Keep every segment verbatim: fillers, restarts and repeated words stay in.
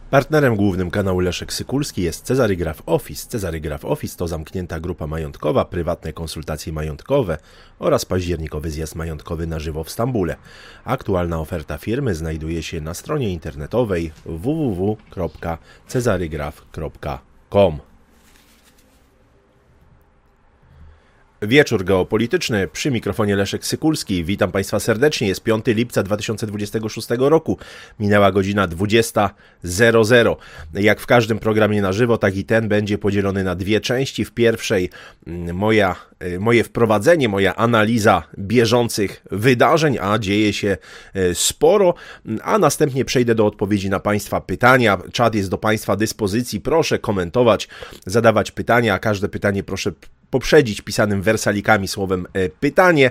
Partnerem głównym kanału Leszek Sykulski jest Cezary Graf Office. Cezary Graf Office to zamknięta grupa majątkowa, prywatne konsultacje majątkowe oraz październikowy zjazd majątkowy na żywo w Stambule. Aktualna oferta firmy znajduje się na stronie internetowej w w w kropka cezarygraf kropka com. Wieczór geopolityczny, przy mikrofonie Leszek Sykulski. Witam Państwa serdecznie. Jest piątego lipca dwa tysiące dwudziestego szóstego roku. Minęła godzina dwudziesta zero zero. Jak w każdym programie na żywo, tak i ten będzie podzielony na dwie części. W pierwszej moja, moje wprowadzenie, moja analiza bieżących wydarzeń, a dzieje się sporo, a następnie przejdę do odpowiedzi na Państwa pytania. Czat jest do Państwa dyspozycji. Proszę komentować, zadawać pytania, a każde pytanie proszę poprzedzić pisanym wersalikami słowem pytanie.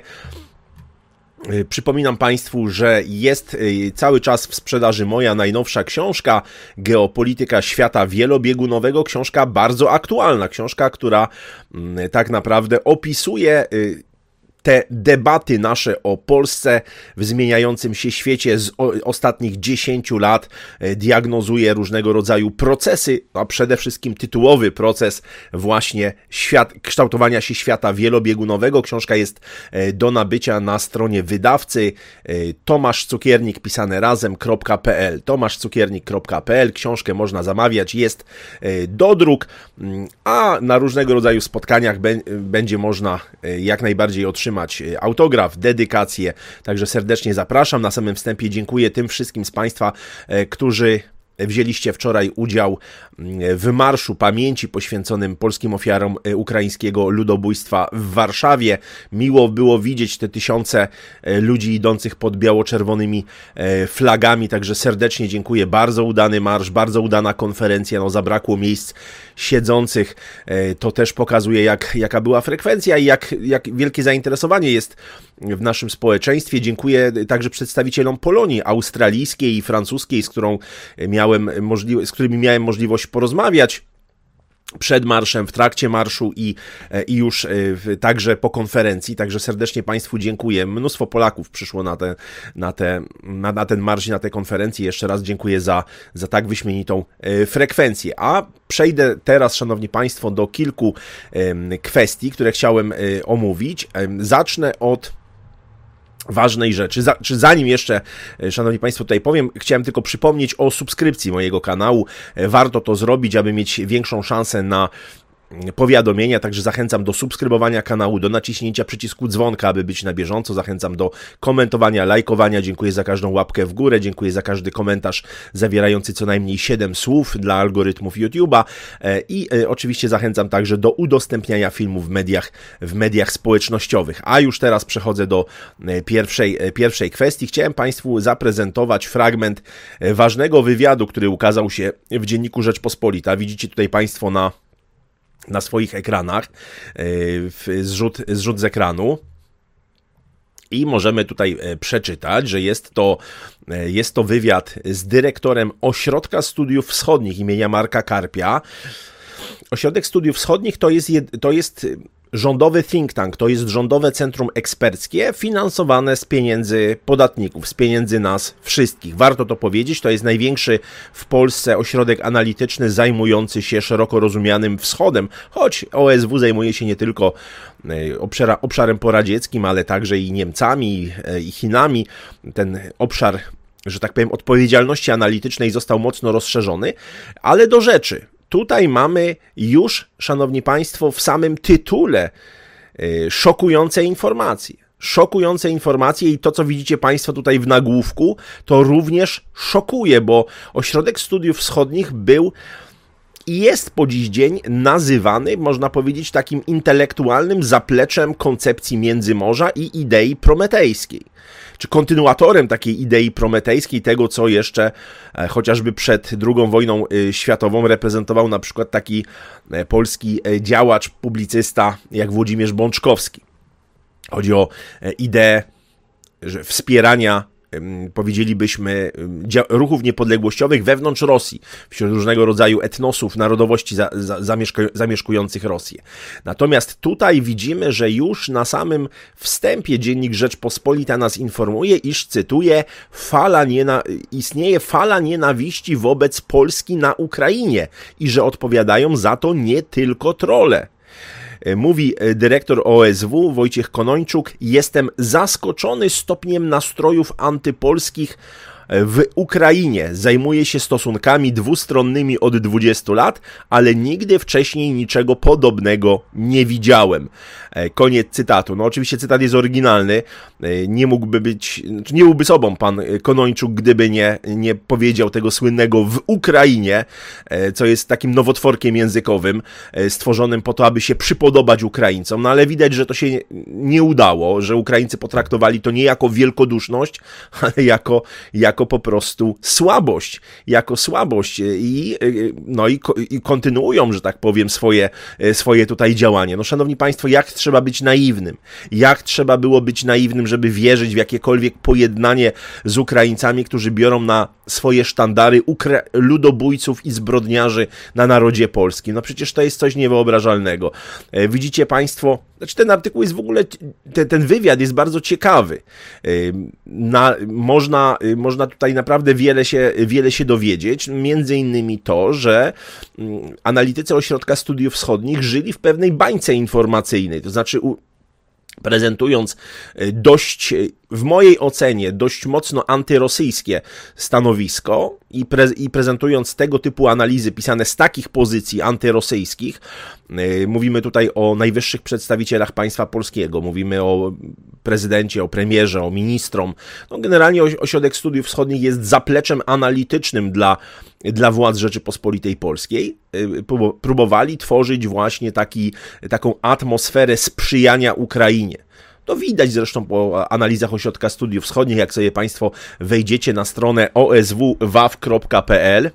Przypominam Państwu, że jest cały czas w sprzedaży moja najnowsza książka Geopolityka świata wielobiegunowego. Książka bardzo aktualna, książka, która tak naprawdę opisuje te debaty nasze o Polsce w zmieniającym się świecie z ostatnich dziesięciu lat, diagnozuje różnego rodzaju procesy, a przede wszystkim tytułowy proces właśnie świat, kształtowania się świata wielobiegunowego. Książka jest do nabycia na stronie wydawcy Tomasz Cukiernik pisane razem kropka p l tomasz cukiernik kropka p l. Książkę można zamawiać, jest dodruk, a na różnego rodzaju spotkaniach będzie można jak najbardziej otrzymać autograf, dedykację, także serdecznie zapraszam. Na samym wstępie dziękuję tym wszystkim z Państwa, którzy wzięliście wczoraj udział w Marszu Pamięci poświęconym polskim ofiarom ukraińskiego ludobójstwa w Warszawie. Miło było widzieć te tysiące ludzi idących pod biało-czerwonymi flagami, także serdecznie dziękuję. Bardzo udany marsz, bardzo udana konferencja, no zabrakło miejsc siedzących. To też pokazuje, jak, jaka była frekwencja i jak, jak wielkie zainteresowanie jest w naszym społeczeństwie. Dziękuję także przedstawicielom Polonii australijskiej i francuskiej, z którą miałem możli- z którymi miałem możliwość porozmawiać przed marszem, w trakcie marszu i, i już także po konferencji, także serdecznie Państwu dziękuję. Mnóstwo Polaków przyszło na, te, na, te, na, na ten marsz i na tę konferencję. Jeszcze raz dziękuję za, za tak wyśmienitą frekwencję. A przejdę teraz, Szanowni Państwo, do kilku kwestii, które chciałem omówić. Zacznę od ważnej rzeczy. Za, czy zanim jeszcze, Szanowni Państwo, tutaj powiem, chciałem tylko przypomnieć o subskrypcji mojego kanału. Warto to zrobić, aby mieć większą szansę na powiadomienia, także zachęcam do subskrybowania kanału, do naciśnięcia przycisku dzwonka, aby być na bieżąco. Zachęcam do komentowania, lajkowania. Dziękuję za każdą łapkę w górę, dziękuję za każdy komentarz zawierający co najmniej siedem słów dla algorytmów YouTube'a i oczywiście zachęcam także do udostępniania filmów w mediach, w mediach społecznościowych. A już teraz przechodzę do pierwszej, pierwszej kwestii. Chciałem Państwu zaprezentować fragment ważnego wywiadu, który ukazał się w dzienniku Rzeczpospolita. Widzicie tutaj Państwo na na swoich ekranach zrzut, zrzut z ekranu i możemy tutaj przeczytać, że jest to, jest to wywiad z dyrektorem Ośrodka Studiów Wschodnich imienia Marka Karpia. Ośrodek Studiów Wschodnich to jest, to jest rządowy think tank, to jest rządowe centrum eksperckie finansowane z pieniędzy podatników, z pieniędzy nas wszystkich. Warto to powiedzieć, to jest największy w Polsce ośrodek analityczny zajmujący się szeroko rozumianym wschodem, choć O S W zajmuje się nie tylko obszara, obszarem poradzieckim, ale także i Niemcami, i Chinami. Ten obszar, że tak powiem, odpowiedzialności analitycznej został mocno rozszerzony, ale do rzeczy. Tutaj mamy już, Szanowni Państwo, w samym tytule szokujące informacje. Szokujące informacje i to, co widzicie Państwo tutaj w nagłówku, to również szokuje, bo Ośrodek Studiów Wschodnich był i jest po dziś dzień nazywany, można powiedzieć, takim intelektualnym zapleczem koncepcji Międzymorza i idei prometejskiej. Czy kontynuatorem takiej idei prometejskiej, tego co jeszcze e, chociażby przed drugą wojną e, światową reprezentował na przykład taki e, polski e, działacz, publicysta jak Włodzimierz Bączkowski. Chodzi o e, ideę że wspierania powiedzielibyśmy, ruchów niepodległościowych wewnątrz Rosji, wśród różnego rodzaju etnosów, narodowości za, za, zamieszka, zamieszkujących Rosję. Natomiast tutaj widzimy, że już na samym wstępie dziennik Rzeczpospolita nas informuje, iż, cytuję, fala niena- istnieje fala nienawiści wobec Polski na Ukrainie i że odpowiadają za to nie tylko trolle. Mówi dyrektor O S W Wojciech Konończuk: jestem zaskoczony stopniem nastrojów antypolskich w Ukrainie. Zajmuję się stosunkami dwustronnymi od dwudziestu lat, ale nigdy wcześniej niczego podobnego nie widziałem. Koniec cytatu. No oczywiście cytat jest oryginalny. Nie mógłby być, nie byłby sobą pan Konończuk, gdyby nie, nie powiedział tego słynnego w Ukrainie, co jest takim nowotworkiem językowym, stworzonym po to, aby się przypodobać Ukraińcom. No ale widać, że to się nie udało, że Ukraińcy potraktowali to nie jako wielkoduszność, ale jako, jako jako po prostu słabość, jako słabość i, no i, i kontynuują, że tak powiem, swoje, swoje tutaj działanie. No szanowni państwo, jak trzeba być naiwnym? Jak trzeba było być naiwnym, żeby wierzyć w jakiekolwiek pojednanie z Ukraińcami, którzy biorą na swoje sztandary ukra- ludobójców i zbrodniarzy na narodzie polskim? No przecież to jest coś niewyobrażalnego. Widzicie państwo, znaczy ten artykuł jest w ogóle, ten, ten wywiad jest bardzo ciekawy. Na, można, można tutaj naprawdę wiele się, wiele się dowiedzieć, między innymi to, że analitycy Ośrodka Studiów Wschodnich żyli w pewnej bańce informacyjnej, to znaczy u, prezentując dość, w mojej ocenie, dość mocno antyrosyjskie stanowisko i, pre, i prezentując tego typu analizy pisane z takich pozycji antyrosyjskich, yy, mówimy tutaj o najwyższych przedstawicielach państwa polskiego, mówimy o prezydencie, o premierze, o ministrom. No generalnie Ośrodek Studiów Wschodnich jest zapleczem analitycznym dla, dla władz Rzeczypospolitej Polskiej. Yy, próbowali tworzyć właśnie taki, taką atmosferę sprzyjania Ukrainie. To widać zresztą po analizach Ośrodka Studiów Wschodnich, jak sobie państwo wejdziecie na stronę o s w waw kropka p l,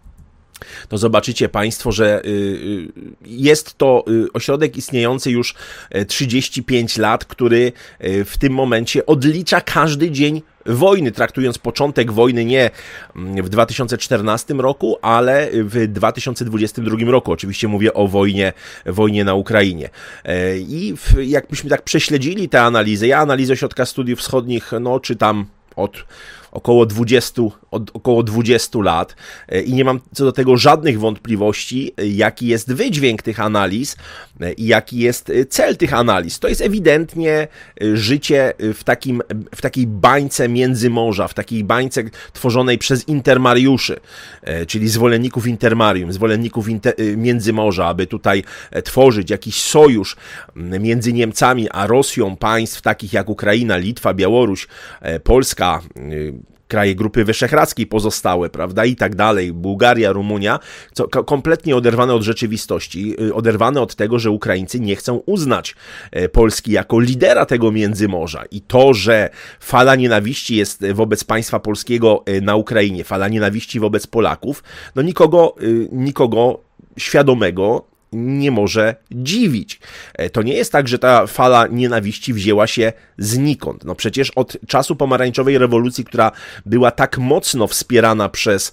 to zobaczycie państwo, że jest to ośrodek istniejący już trzydzieści pięć lat, który w tym momencie odlicza każdy dzień wojny, traktując początek wojny nie w dwa tysiące czternastym roku, ale w dwa tysiące dwudziestym drugim roku. Oczywiście mówię o wojnie, wojnie na Ukrainie. I jakbyśmy tak prześledzili te analizy, ja analizę Ośrodka Studiów Wschodnich, no czytam od około dwudziestu, od około dwudziestu lat i nie mam co do tego żadnych wątpliwości, jaki jest wydźwięk tych analiz i jaki jest cel tych analiz. To jest ewidentnie życie w takim, w takiej bańce międzymorza, w takiej bańce tworzonej przez intermariuszy, czyli zwolenników intermarium, zwolenników inter, międzymorza, aby tutaj tworzyć jakiś sojusz między Niemcami a Rosją państw takich jak Ukraina, Litwa, Białoruś, Polska, kraje Grupy Wyszehradzkiej pozostałe, prawda, i tak dalej, Bułgaria, Rumunia, co kompletnie oderwane od rzeczywistości, oderwane od tego, że Ukraińcy nie chcą uznać Polski jako lidera tego Międzymorza i to, że fala nienawiści jest wobec państwa polskiego na Ukrainie, fala nienawiści wobec Polaków, no nikogo, nikogo świadomego nie może dziwić. To nie jest tak, że ta fala nienawiści wzięła się znikąd. No przecież od czasu pomarańczowej rewolucji, która była tak mocno wspierana przez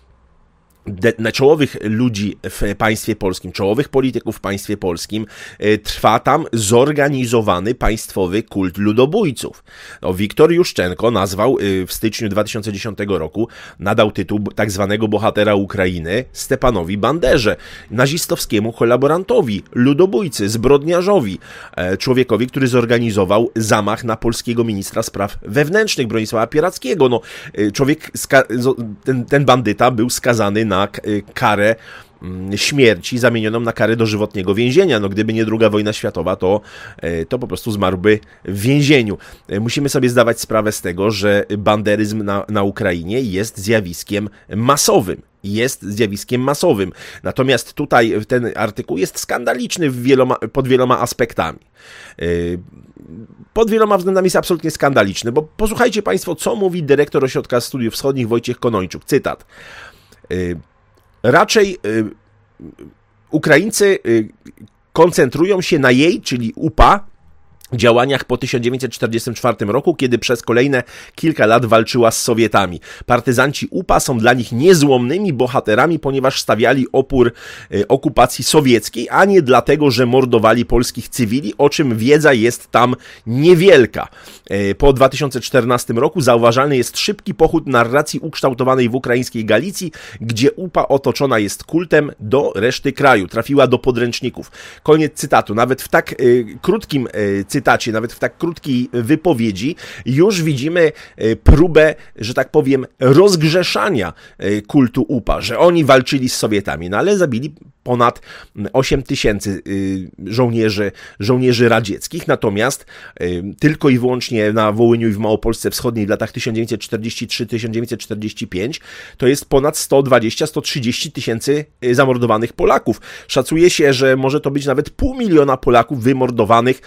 De, czołowych ludzi w państwie polskim, czołowych polityków w państwie polskim, trwa tam zorganizowany państwowy kult ludobójców. No, Wiktor Juszczenko nazwał w styczniu dwa tysiące dziesiątego roku, nadał tytuł tak zwanego bohatera Ukrainy Stepanowi Banderze, nazistowskiemu kolaborantowi, ludobójcy, zbrodniarzowi, człowiekowi, który zorganizował zamach na polskiego ministra spraw wewnętrznych Bronisława Pierackiego. No, człowiek, ten, ten bandyta był skazany na na karę śmierci zamienioną na karę dożywotniego więzienia. No gdyby nie druga wojna światowa, to, to po prostu zmarłby w więzieniu. Musimy sobie zdawać sprawę z tego, że banderyzm na, na Ukrainie jest zjawiskiem masowym. Jest zjawiskiem masowym. Natomiast tutaj ten artykuł jest skandaliczny w wieloma, pod wieloma aspektami. Pod wieloma względami jest absolutnie skandaliczny, bo posłuchajcie państwo, co mówi dyrektor Ośrodka Studiów Wschodnich Wojciech Konończuk. Cytat. Raczej Ukraińcy koncentrują się na jej, czyli U P A, działaniach po tysiąc dziewięćset czterdziestym czwartym roku, kiedy przez kolejne kilka lat walczyła z Sowietami. Partyzanci U P A są dla nich niezłomnymi bohaterami, ponieważ stawiali opór y, okupacji sowieckiej, a nie dlatego, że mordowali polskich cywili, o czym wiedza jest tam niewielka. Y, po dwa tysiące czternastym roku zauważalny jest szybki pochód narracji ukształtowanej w ukraińskiej Galicji, gdzie U P A otoczona jest kultem do reszty kraju. Trafiła do podręczników. Koniec cytatu. Nawet w tak y, krótkim y, cytacie, nawet w tak krótkiej wypowiedzi już widzimy próbę, że tak powiem, rozgrzeszania kultu U P A, że oni walczyli z Sowietami, no ale zabili ponad osiem tysięcy żołnierzy, żołnierzy radzieckich, natomiast tylko i wyłącznie na Wołyniu i w Małopolsce Wschodniej w latach tysiąc dziewięćset czterdziestym trzecim do tysiąc dziewięćset czterdziestego piątego to jest ponad sto dwadzieścia do stu trzydziestu tysięcy zamordowanych Polaków. Szacuje się, że może to być nawet pół miliona Polaków wymordowanych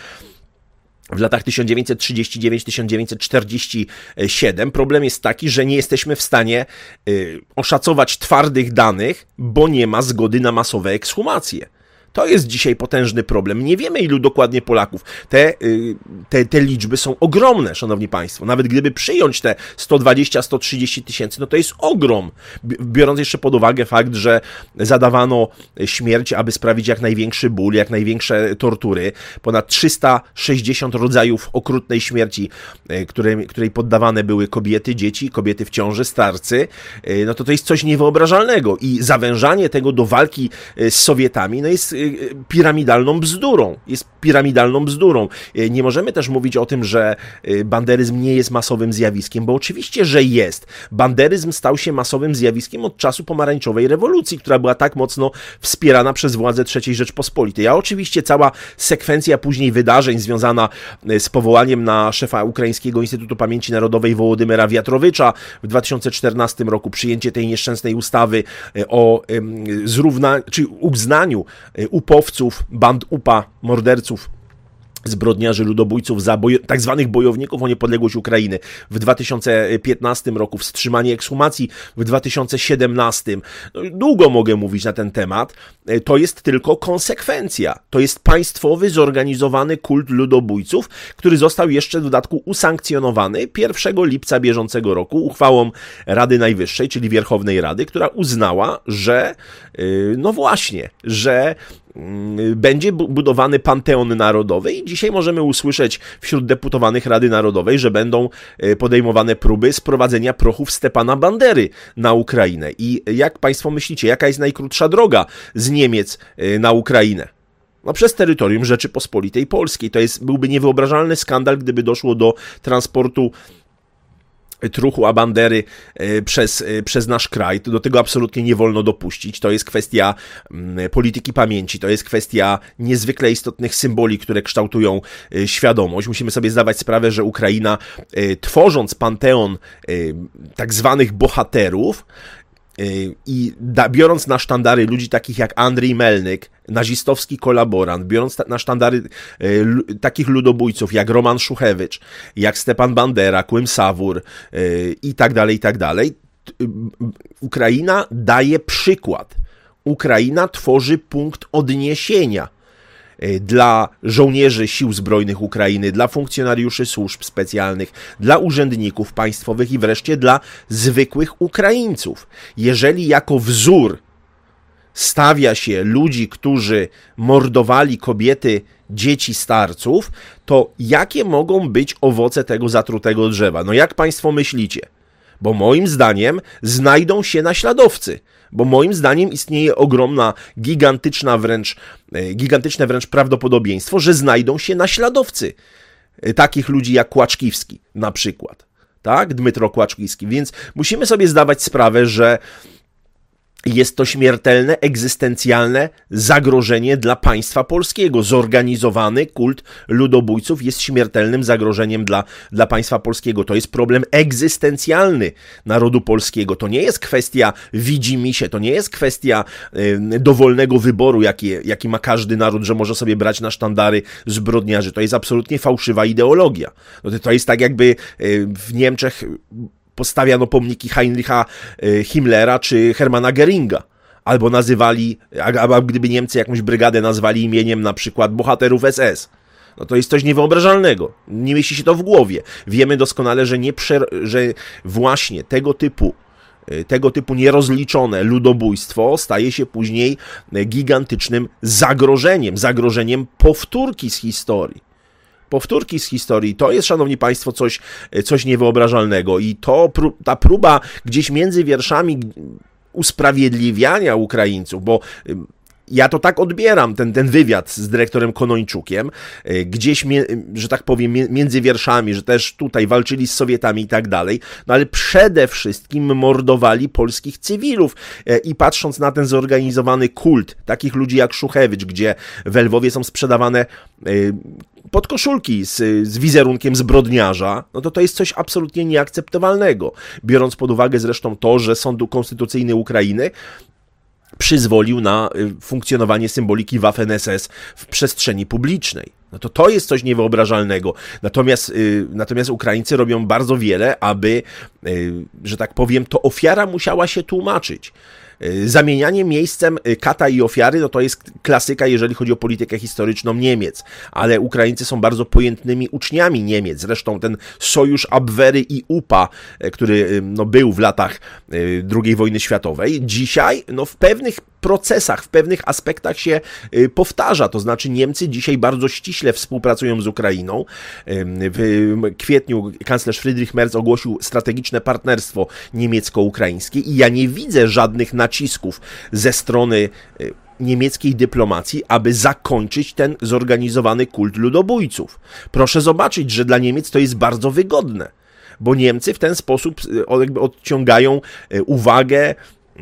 w latach tysiąc dziewięćset trzydziestym dziewiątym do tysiąc dziewięćset czterdziestego siódmego. Problem jest taki, że nie jesteśmy w stanie y, oszacować twardych danych, bo nie ma zgody na masowe ekshumacje. To jest dzisiaj potężny problem. Nie wiemy, ilu dokładnie Polaków. Te, te, te liczby są ogromne, szanowni państwo. Nawet gdyby przyjąć te sto dwadzieścia do stu trzydziestu tysięcy, no to jest ogrom. Biorąc jeszcze pod uwagę fakt, że zadawano śmierć, aby sprawić jak największy ból, jak największe tortury. Ponad trzysta sześćdziesiąt rodzajów okrutnej śmierci, której, której poddawane były kobiety, dzieci, kobiety w ciąży, starcy. No to to jest coś niewyobrażalnego. I zawężanie tego do walki z Sowietami, no jest piramidalną bzdurą. Jest piramidalną bzdurą. Nie możemy też mówić o tym, że banderyzm nie jest masowym zjawiskiem, bo oczywiście, że jest. Banderyzm stał się masowym zjawiskiem od czasu pomarańczowej rewolucji, która była tak mocno wspierana przez władze trzeciej Rzeczpospolitej. A oczywiście cała sekwencja później wydarzeń związana z powołaniem na szefa Ukraińskiego Instytutu Pamięci Narodowej Wołodymyra Wiatrowicza w dwa tysiące czternastym roku, przyjęcie tej nieszczęsnej ustawy o zrówna, czy uznaniu upowców, band U P A, morderców, zbrodniarzy, ludobójców, za bojo- tak zwanych bojowników o niepodległość Ukrainy w dwa tysiące piętnastym roku, wstrzymanie ekshumacji w dwa tysiące siedemnastym. No, długo mogę mówić na ten temat. To jest tylko konsekwencja. To jest państwowy, zorganizowany kult ludobójców, który został jeszcze w dodatku usankcjonowany pierwszego lipca bieżącego roku uchwałą Rady Najwyższej, czyli Wierchownej Rady, która uznała, że no właśnie, że będzie budowany Panteon Narodowy i dzisiaj możemy usłyszeć wśród deputowanych Rady Narodowej, że będą podejmowane próby sprowadzenia prochów Stepana Bandery na Ukrainę. I jak państwo myślicie, jaka jest najkrótsza droga z Niemiec na Ukrainę? No przez terytorium Rzeczypospolitej Polskiej. To jest, byłby niewyobrażalny skandal, gdyby doszło do transportu truchu a Bandery przez, przez nasz kraj. Do tego absolutnie nie wolno dopuścić. To jest kwestia polityki pamięci, to jest kwestia niezwykle istotnych symboli, które kształtują świadomość. Musimy sobie zdawać sprawę, że Ukraina, tworząc panteon tak zwanych bohaterów, i da, biorąc na sztandary ludzi takich jak Andrzej Melnyk, nazistowski kolaborant, biorąc ta, na sztandary y, l, takich ludobójców jak Roman Szuchewicz, jak Stepan Bandera, Kłym Sawur y, i tak dalej, i tak dalej, y, Ukraina daje przykład. Ukraina tworzy punkt odniesienia dla żołnierzy Sił Zbrojnych Ukrainy, dla funkcjonariuszy służb specjalnych, dla urzędników państwowych i wreszcie dla zwykłych Ukraińców. Jeżeli jako wzór stawia się ludzi, którzy mordowali kobiety, dzieci, starców, to jakie mogą być owoce tego zatrutego drzewa? No jak państwo myślicie? Bo moim zdaniem znajdą się naśladowcy. Bo moim zdaniem istnieje ogromna, gigantyczna wręcz, gigantyczne wręcz prawdopodobieństwo, że znajdą się naśladowcy takich ludzi jak Kłaczkiwski na przykład. Tak? Dmytro Kłaczkiwski. Więc musimy sobie zdawać sprawę, że jest to śmiertelne, egzystencjalne zagrożenie dla państwa polskiego. Zorganizowany kult ludobójców jest śmiertelnym zagrożeniem dla, dla państwa polskiego. To jest problem egzystencjalny narodu polskiego. To nie jest kwestia widzimisię, to nie jest kwestia y, dowolnego wyboru, jaki, jaki ma każdy naród, że może sobie brać na sztandary zbrodniarzy. To jest absolutnie fałszywa ideologia. No to jest tak, jakby y, w Niemczech postawiano pomniki Heinricha Himmlera czy Hermana Geringa. Albo nazywali, albo gdyby Niemcy jakąś brygadę nazwali imieniem na przykład bohaterów S S. No to jest coś niewyobrażalnego. Nie mieści się to w głowie. Wiemy doskonale, że, nie prze, że właśnie tego typu tego typu nierozliczone ludobójstwo staje się później gigantycznym zagrożeniem, zagrożeniem powtórki z historii. Powtórki z historii to jest, szanowni państwo, coś, coś niewyobrażalnego i to ta próba gdzieś między wierszami usprawiedliwiania Ukraińców, bo ja to tak odbieram, ten, ten wywiad z dyrektorem Konończukiem, gdzieś, że tak powiem, między wierszami, że też tutaj walczyli z Sowietami i tak dalej, no ale przede wszystkim mordowali polskich cywilów i patrząc na ten zorganizowany kult takich ludzi jak Szuchewicz, gdzie w Lwowie są sprzedawane podkoszulki z, z wizerunkiem zbrodniarza, no to to jest coś absolutnie nieakceptowalnego, biorąc pod uwagę zresztą to, że Sąd Konstytucyjny Ukrainy przyzwolił na funkcjonowanie symboliki Waffen S S w przestrzeni publicznej. No to to jest coś niewyobrażalnego. Natomiast, natomiast Ukraińcy robią bardzo wiele, aby, że tak powiem, to ofiara musiała się tłumaczyć. Zamienianie miejscem kata i ofiary, no to jest klasyka, jeżeli chodzi o politykę historyczną Niemiec, ale Ukraińcy są bardzo pojętnymi uczniami Niemiec. Zresztą ten sojusz Abwehry i U P A, który no, był w latach drugiej wojny światowej, dzisiaj no, w pewnych procesach, w pewnych aspektach się powtarza. To znaczy Niemcy dzisiaj bardzo ściśle współpracują z Ukrainą. W kwietniu kanclerz Friedrich Merz ogłosił strategiczne partnerstwo niemiecko-ukraińskie i ja nie widzę żadnych nacisków ze strony niemieckiej dyplomacji, aby zakończyć ten zorganizowany kult ludobójców. Proszę zobaczyć, że dla Niemiec to jest bardzo wygodne, bo Niemcy w ten sposób jakby odciągają uwagę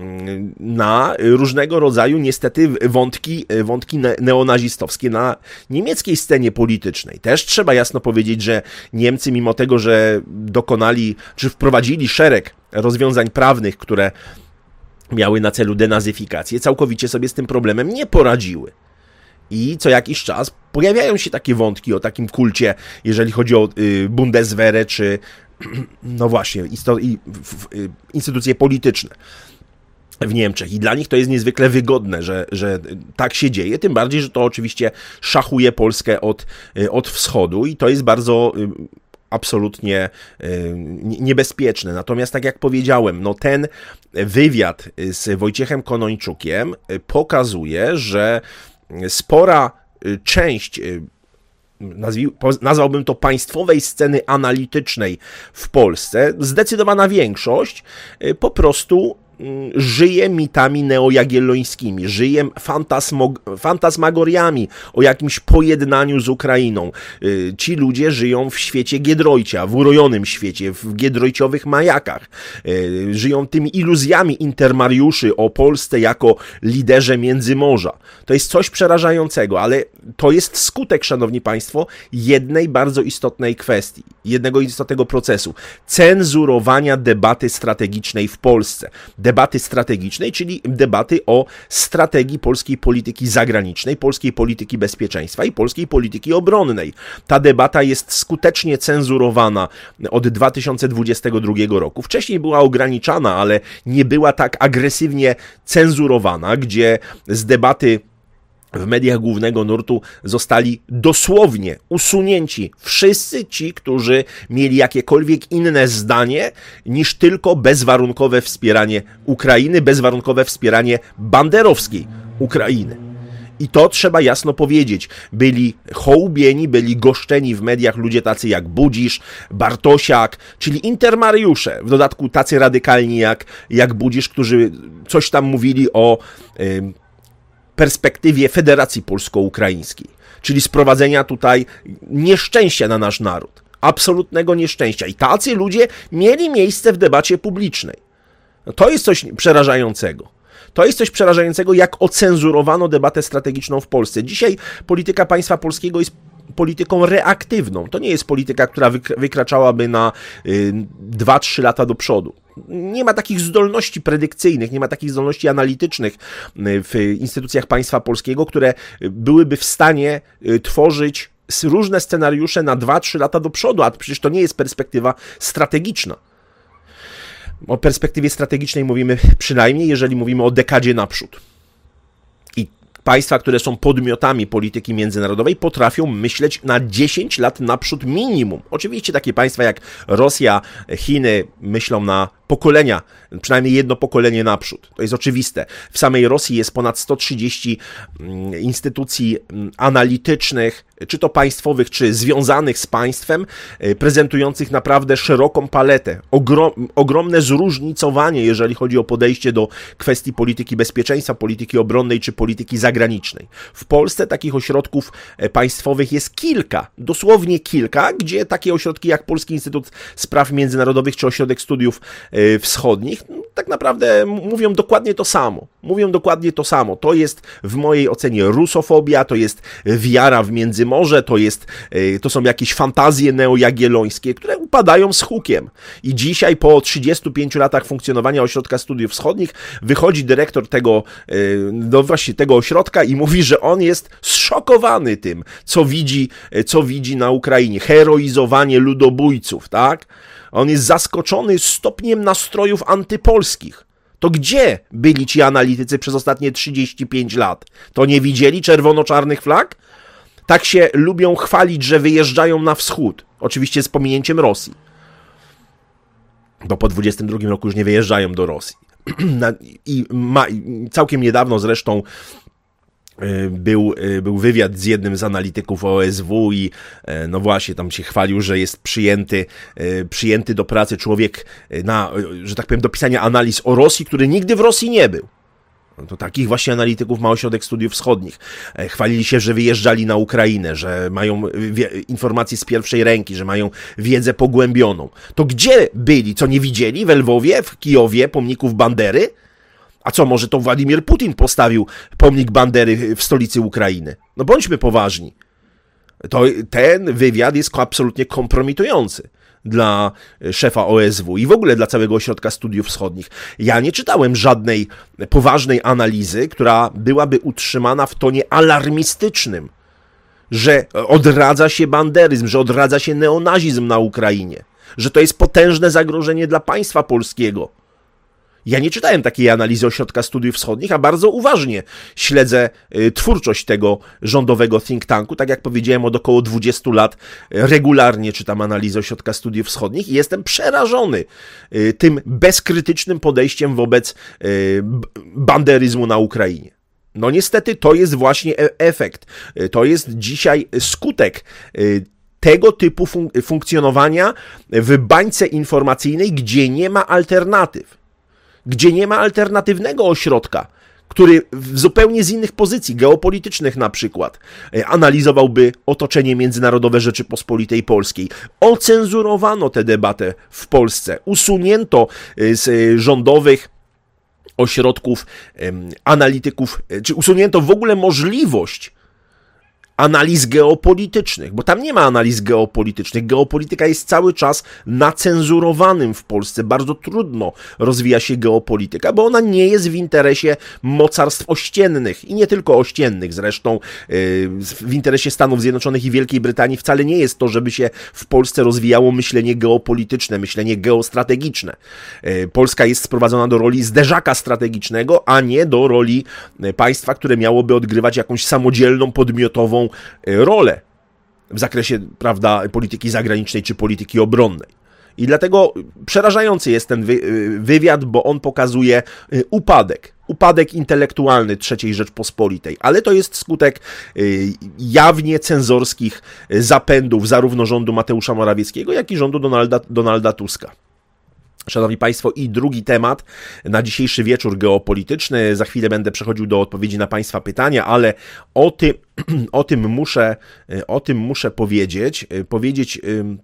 na różnego rodzaju niestety wątki, wątki neonazistowskie na niemieckiej scenie politycznej. Też trzeba jasno powiedzieć, że Niemcy, mimo tego, że dokonali, czy wprowadzili szereg rozwiązań prawnych, które miały na celu denazyfikację, całkowicie sobie z tym problemem nie poradziły. I co jakiś czas pojawiają się takie wątki o takim kulcie, jeżeli chodzi o Bundeswehrę, czy no właśnie, instytucje polityczne w Niemczech. I dla nich to jest niezwykle wygodne, że, że tak się dzieje, tym bardziej, że to oczywiście szachuje Polskę od, od wschodu i to jest bardzo absolutnie niebezpieczne. Natomiast tak jak powiedziałem, no ten wywiad z Wojciechem Konończukiem pokazuje, że spora część, nazwałbym to państwowej sceny analitycznej w Polsce, zdecydowana większość po prostu żyje mitami neojagiellońskimi, żyje fantasmog- fantasmagoriami o jakimś pojednaniu z Ukrainą. Ci ludzie żyją w świecie Giedroycia, w urojonym świecie, w giedroyciowych majakach. Żyją tymi iluzjami intermariuszy o Polsce jako liderze Międzymorza. To jest coś przerażającego, ale to jest skutek, szanowni państwo, jednej bardzo istotnej kwestii, jednego istotnego procesu. Cenzurowania debaty strategicznej w Polsce. Debaty strategicznej, czyli debaty o strategii polskiej polityki zagranicznej, polskiej polityki bezpieczeństwa i polskiej polityki obronnej. Ta debata jest skutecznie cenzurowana od dwa tysiące dwudziestego drugiego roku. Wcześniej była ograniczana, ale nie była tak agresywnie cenzurowana, gdzie z debaty w mediach głównego nurtu zostali dosłownie usunięci wszyscy ci, którzy mieli jakiekolwiek inne zdanie niż tylko bezwarunkowe wspieranie Ukrainy, bezwarunkowe wspieranie banderowskiej Ukrainy. I to trzeba jasno powiedzieć. Byli hołubieni, byli goszczeni w mediach ludzie tacy jak Budzisz, Bartosiak, czyli intermariusze, w dodatku tacy radykalni jak, jak Budzisz, którzy coś tam mówili o Yy, perspektywie Federacji Polsko-Ukraińskiej, czyli sprowadzenia tutaj nieszczęścia na nasz naród, absolutnego nieszczęścia. I tacy ludzie mieli miejsce w debacie publicznej. No to jest coś przerażającego. To jest coś przerażającego, jak ocenzurowano debatę strategiczną w Polsce. Dzisiaj polityka państwa polskiego jest polityką reaktywną. To nie jest polityka, która wykraczałaby na dwa trzy lata do przodu. Nie ma takich zdolności predykcyjnych, nie ma takich zdolności analitycznych w instytucjach państwa polskiego, które byłyby w stanie tworzyć różne scenariusze na dwa trzy lata do przodu, a przecież to nie jest perspektywa strategiczna. O perspektywie strategicznej mówimy przynajmniej, jeżeli mówimy o dekadzie naprzód. I państwa, które są podmiotami polityki międzynarodowej, potrafią myśleć na dziesięć lat naprzód minimum. Oczywiście takie państwa jak Rosja, Chiny myślą na pokolenia, przynajmniej jedno pokolenie naprzód. To jest oczywiste. W samej Rosji jest ponad sto trzydzieści instytucji analitycznych, czy to państwowych, czy związanych z państwem, prezentujących naprawdę szeroką paletę. Ogrom, ogromne zróżnicowanie, jeżeli chodzi o podejście do kwestii polityki bezpieczeństwa, polityki obronnej, czy polityki zagranicznej. W Polsce takich ośrodków państwowych jest kilka, dosłownie kilka, gdzie takie ośrodki jak Polski Instytut Spraw Międzynarodowych, czy Ośrodek Studiów Wschodnich, tak naprawdę mówią dokładnie to samo. Mówią dokładnie to samo. To jest w mojej ocenie rusofobia, to jest wiara w Międzymorze, to jest, to są jakieś fantazje neojagiellońskie, które upadają z hukiem. I dzisiaj po trzydziestu pięciu latach funkcjonowania Ośrodka Studiów Wschodnich wychodzi dyrektor tego, no właśnie tego ośrodka i mówi, że on jest zszokowany tym, co widzi, co widzi na Ukrainie. Heroizowanie ludobójców, tak? On jest zaskoczony stopniem nastrojów antypolskich. To gdzie byli ci analitycy przez ostatnie trzydzieści pięć lat? To nie widzieli czerwono-czarnych flag? Tak się lubią chwalić, że wyjeżdżają na wschód. Oczywiście z pominięciem Rosji. Bo po dwudziestym drugim roku już nie wyjeżdżają do Rosji. I ma, całkiem niedawno zresztą Był, był wywiad z jednym z analityków O S W i no właśnie tam się chwalił, że jest przyjęty, przyjęty do pracy człowiek na, że tak powiem, do pisania analiz o Rosji, który nigdy w Rosji nie był. To takich właśnie analityków ma Ośrodek Studiów Wschodnich. Chwalili się, że wyjeżdżali na Ukrainę, że mają informacje z pierwszej ręki, że mają wiedzę pogłębioną. To gdzie byli? Co nie widzieli? W Lwowie, w Kijowie, pomników Bandery? A co, może to Władimir Putin postawił pomnik Bandery w stolicy Ukrainy? No bądźmy poważni. To, ten wywiad jest absolutnie kompromitujący dla szefa O S W i w ogóle dla całego Ośrodka Studiów Wschodnich. Ja nie czytałem żadnej poważnej analizy, która byłaby utrzymana w tonie alarmistycznym, że odradza się banderyzm, że odradza się neonazizm na Ukrainie, że to jest potężne zagrożenie dla państwa polskiego. Ja nie czytałem takiej analizy Ośrodka Studiów Wschodnich, a bardzo uważnie śledzę twórczość tego rządowego think tanku. Tak jak powiedziałem, od około dwudziestu lat regularnie czytam analizę Ośrodka Studiów Wschodnich i jestem przerażony tym bezkrytycznym podejściem wobec banderyzmu na Ukrainie. No niestety to jest właśnie efekt. To jest dzisiaj skutek tego typu fun- funkcjonowania w bańce informacyjnej, gdzie nie ma alternatyw. Gdzie nie ma alternatywnego ośrodka, który w zupełnie z innych pozycji, geopolitycznych na przykład, analizowałby otoczenie międzynarodowe Rzeczypospolitej Polskiej. Ocenzurowano tę debatę w Polsce, usunięto z rządowych ośrodków analityków, czy usunięto w ogóle możliwość analiz geopolitycznych, bo tam nie ma analiz geopolitycznych. Geopolityka jest cały czas na cenzurowanym w Polsce. Bardzo trudno rozwija się geopolityka, bo ona nie jest w interesie mocarstw ościennych i nie tylko ościennych. Zresztą w interesie Stanów Zjednoczonych i Wielkiej Brytanii wcale nie jest to, żeby się w Polsce rozwijało myślenie geopolityczne, myślenie geostrategiczne. Polska jest sprowadzona do roli zderzaka strategicznego, a nie do roli państwa, które miałoby odgrywać jakąś samodzielną, podmiotową rolę w zakresie, prawda, polityki zagranicznej czy polityki obronnej. I dlatego przerażający jest ten wy, wywiad, bo on pokazuje upadek, upadek intelektualny trzeciej Rzeczpospolitej, ale to jest skutek jawnie cenzorskich zapędów zarówno rządu Mateusza Morawieckiego, jak i rządu Donalda, Donalda Tuska. Szanowni Państwo, i drugi temat na dzisiejszy wieczór geopolityczny. Za chwilę będę przechodził do odpowiedzi na Państwa pytania, ale o tym, o tym muszę, o tym muszę powiedzieć, powiedzieć,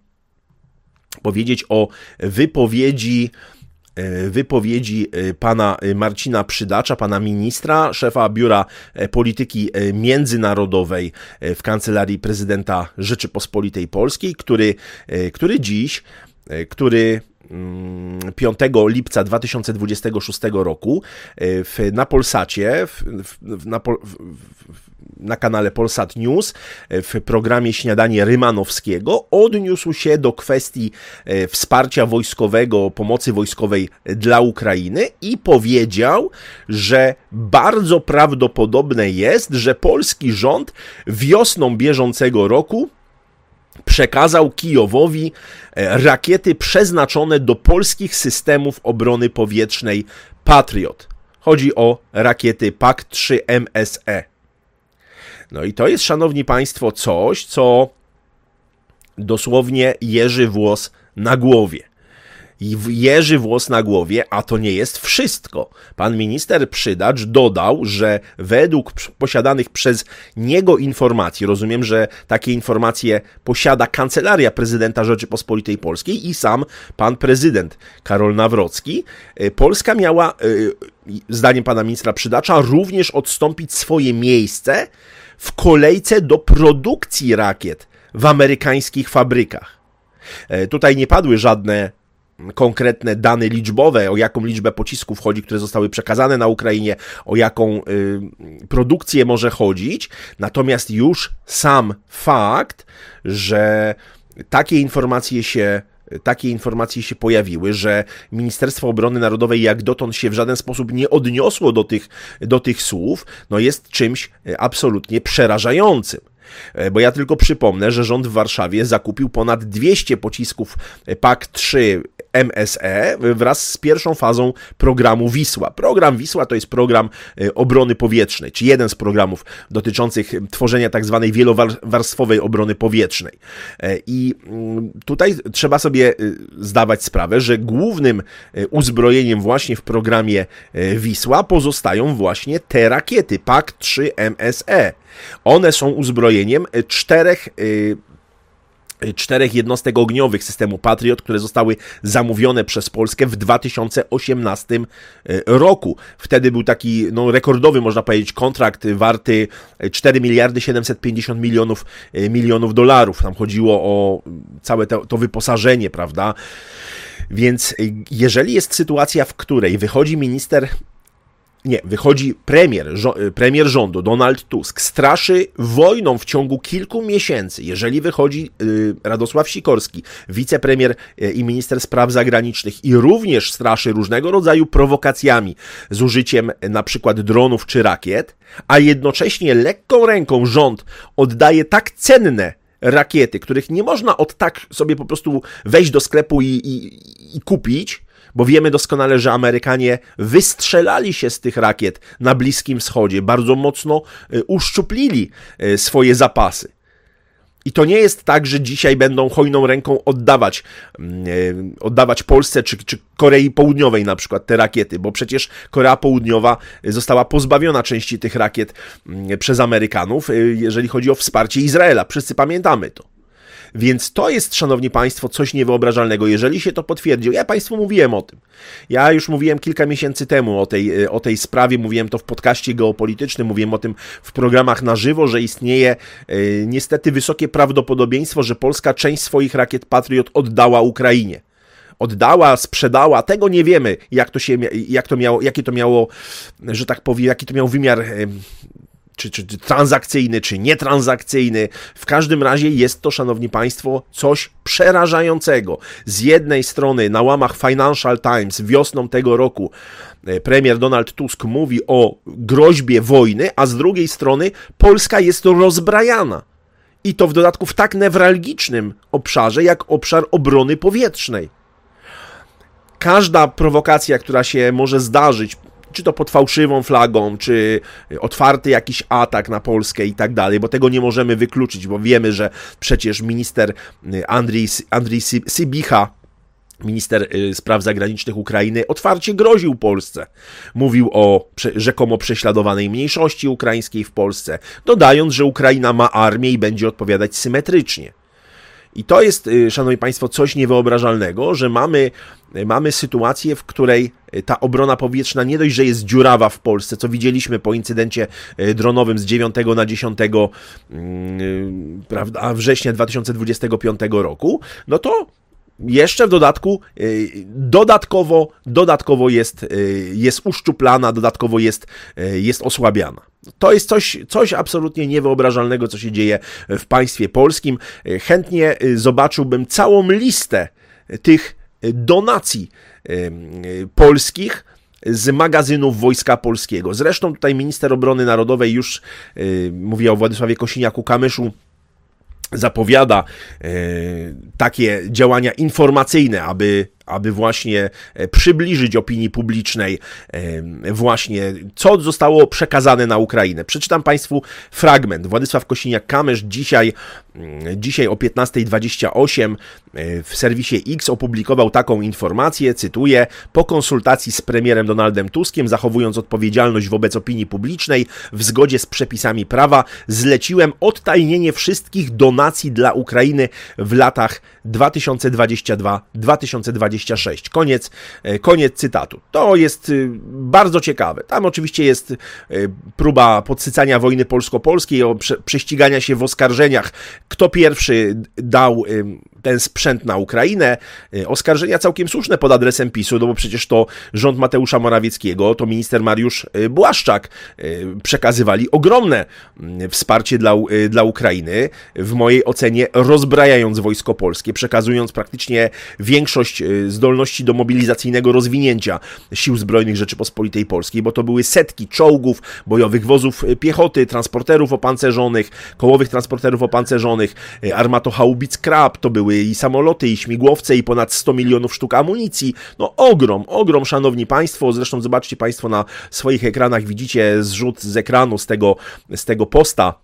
powiedzieć o wypowiedzi wypowiedzi pana Marcina Przydacza, pana ministra, szefa Biura Polityki Międzynarodowej w Kancelarii Prezydenta Rzeczypospolitej Polskiej, który, który dziś, który piątego lipca dwa tysiące dwudziestego szóstego roku w, na Polsacie, w, w, na, w, na kanale Polsat News w programie Śniadanie Rymanowskiego odniósł się do kwestii wsparcia wojskowego, pomocy wojskowej dla Ukrainy i powiedział, że bardzo prawdopodobne jest, że polski rząd wiosną bieżącego roku przekazał Kijowowi rakiety przeznaczone do polskich systemów obrony powietrznej Patriot. Chodzi o rakiety P A K trzy M S E. No i to jest, szanowni państwo, coś, co dosłownie jeży włos na głowie. I jeży włos na głowie, a to nie jest wszystko. Pan minister Przydacz dodał, że według posiadanych przez niego informacji, rozumiem, że takie informacje posiada Kancelaria Prezydenta Rzeczypospolitej Polskiej i sam pan prezydent Karol Nawrocki, Polska miała, zdaniem pana ministra Przydacza, również odstąpić swoje miejsce w kolejce do produkcji rakiet w amerykańskich fabrykach. Tutaj nie padły żadne konkretne dane liczbowe, o jaką liczbę pocisków chodzi, które zostały przekazane na Ukrainie, o jaką y, produkcję może chodzić. Natomiast już sam fakt, że takie informacje się Takie informacje się pojawiły, że Ministerstwo Obrony Narodowej jak dotąd się w żaden sposób nie odniosło do tych, do tych słów, no jest czymś absolutnie przerażającym. Bo ja tylko przypomnę, że rząd w Warszawie zakupił ponad dwieście pocisków P A K trzy M S E wraz z pierwszą fazą programu Wisła. Program Wisła to jest program obrony powietrznej, czy jeden z programów dotyczących tworzenia tak zwanej wielowarstwowej obrony powietrznej. I tutaj trzeba sobie zdawać sprawę, że głównym uzbrojeniem właśnie w programie Wisła pozostają właśnie te rakiety P A K trzy M S E. One są uzbrojeniem czterech czterech jednostek ogniowych systemu Patriot, które zostały zamówione przez Polskę w dwa tysiące osiemnastym roku. Wtedy był taki no, rekordowy, można powiedzieć, kontrakt warty cztery miliardy siedemset pięćdziesiąt milionów, milionów dolarów. Tam chodziło o całe to, to wyposażenie, prawda? Więc jeżeli jest sytuacja, w której wychodzi minister Nie, wychodzi premier, premier rządu, Donald Tusk, straszy wojną w ciągu kilku miesięcy. Jeżeli wychodzi Radosław Sikorski, wicepremier i minister spraw zagranicznych i również straszy różnego rodzaju prowokacjami z użyciem na przykład dronów czy rakiet, a jednocześnie lekką ręką rząd oddaje tak cenne rakiety, których nie można od tak sobie po prostu wejść do sklepu i, i, i kupić, bo wiemy doskonale, że Amerykanie wystrzelali się z tych rakiet na Bliskim Wschodzie, bardzo mocno uszczuplili swoje zapasy. I to nie jest tak, że dzisiaj będą hojną ręką oddawać, oddawać Polsce czy, czy Korei Południowej na przykład te rakiety, bo przecież Korea Południowa została pozbawiona części tych rakiet przez Amerykanów, jeżeli chodzi o wsparcie Izraela. Wszyscy pamiętamy to. Więc to jest, szanowni państwo, coś niewyobrażalnego. Jeżeli się to potwierdzi, ja państwu mówiłem o tym. Ja już mówiłem kilka miesięcy temu o tej, o tej sprawie, mówiłem to w podcaście geopolitycznym, mówiłem o tym w programach na żywo, że istnieje y, niestety wysokie prawdopodobieństwo, że Polska część swoich rakiet Patriot oddała Ukrainie. Oddała, sprzedała, tego nie wiemy, jak to się, jak to miało, jakie to miało, że tak powiem, jaki to miał wymiar y, Czy, czy, czy transakcyjny, czy nietransakcyjny. W każdym razie jest to, szanowni państwo, coś przerażającego. Z jednej strony na łamach Financial Times wiosną tego roku premier Donald Tusk mówi o groźbie wojny, a z drugiej strony Polska jest rozbrajana. I to w dodatku w tak newralgicznym obszarze, jak obszar obrony powietrznej. Każda prowokacja, która się może zdarzyć, czy to pod fałszywą flagą, czy otwarty jakiś atak na Polskę i tak dalej, bo tego nie możemy wykluczyć, bo wiemy, że przecież minister Andrii, Andrii Sybicha, minister spraw zagranicznych Ukrainy, otwarcie groził Polsce. Mówił o rzekomo prześladowanej mniejszości ukraińskiej w Polsce, dodając, że Ukraina ma armię i będzie odpowiadać symetrycznie. I to jest, szanowni państwo, coś niewyobrażalnego, że mamy, mamy sytuację, w której ta obrona powietrzna nie dość, że jest dziurawa w Polsce, co widzieliśmy po incydencie dronowym z dziewiątego na dziesiątego prawda, września dwa tysiące dwudziestego piątego roku, no to jeszcze w dodatku dodatkowo, dodatkowo jest, jest uszczuplana, dodatkowo jest, jest osłabiana. To jest coś, coś absolutnie niewyobrażalnego, co się dzieje w państwie polskim. Chętnie zobaczyłbym całą listę tych donacji polskich z magazynów Wojska Polskiego. Zresztą tutaj minister obrony narodowej już, mówię o Władysławie Kosiniaku-Kamyszu, zapowiada takie działania informacyjne, aby aby właśnie przybliżyć opinii publicznej właśnie, co zostało przekazane na Ukrainę. Przeczytam Państwu fragment. Władysław Kosiniak-Kamysz dzisiaj, dzisiaj o piętnasta dwadzieścia osiem w serwisie X opublikował taką informację, cytuję: po konsultacji z premierem Donaldem Tuskiem, zachowując odpowiedzialność wobec opinii publicznej w zgodzie z przepisami prawa, zleciłem odtajnienie wszystkich donacji dla Ukrainy w latach dwa tysiące dwudziestym drugim do dwa tysiące dwudziestego szóstego. Koniec, koniec cytatu. To jest bardzo ciekawe. Tam oczywiście jest próba podsycania wojny polsko-polskiej, prześcigania się w oskarżeniach, kto pierwszy dał ten sprzęt na Ukrainę. Oskarżenia całkiem słuszne pod adresem PiSu, no bo przecież to rząd Mateusza Morawieckiego, to minister Mariusz Błaszczak przekazywali ogromne wsparcie dla, dla Ukrainy, w mojej ocenie rozbrajając wojsko polskie, przekazując praktycznie większość zdolności do mobilizacyjnego rozwinięcia Sił Zbrojnych Rzeczypospolitej Polskiej, bo to były setki czołgów, bojowych wozów piechoty, transporterów opancerzonych, kołowych transporterów opancerzonych, armatohaubic Krab, to były i samoloty, i śmigłowce, i ponad sto milionów sztuk amunicji. No ogrom, ogrom, szanowni państwo. Zresztą zobaczcie państwo na swoich ekranach, widzicie zrzut z ekranu z tego, z tego posta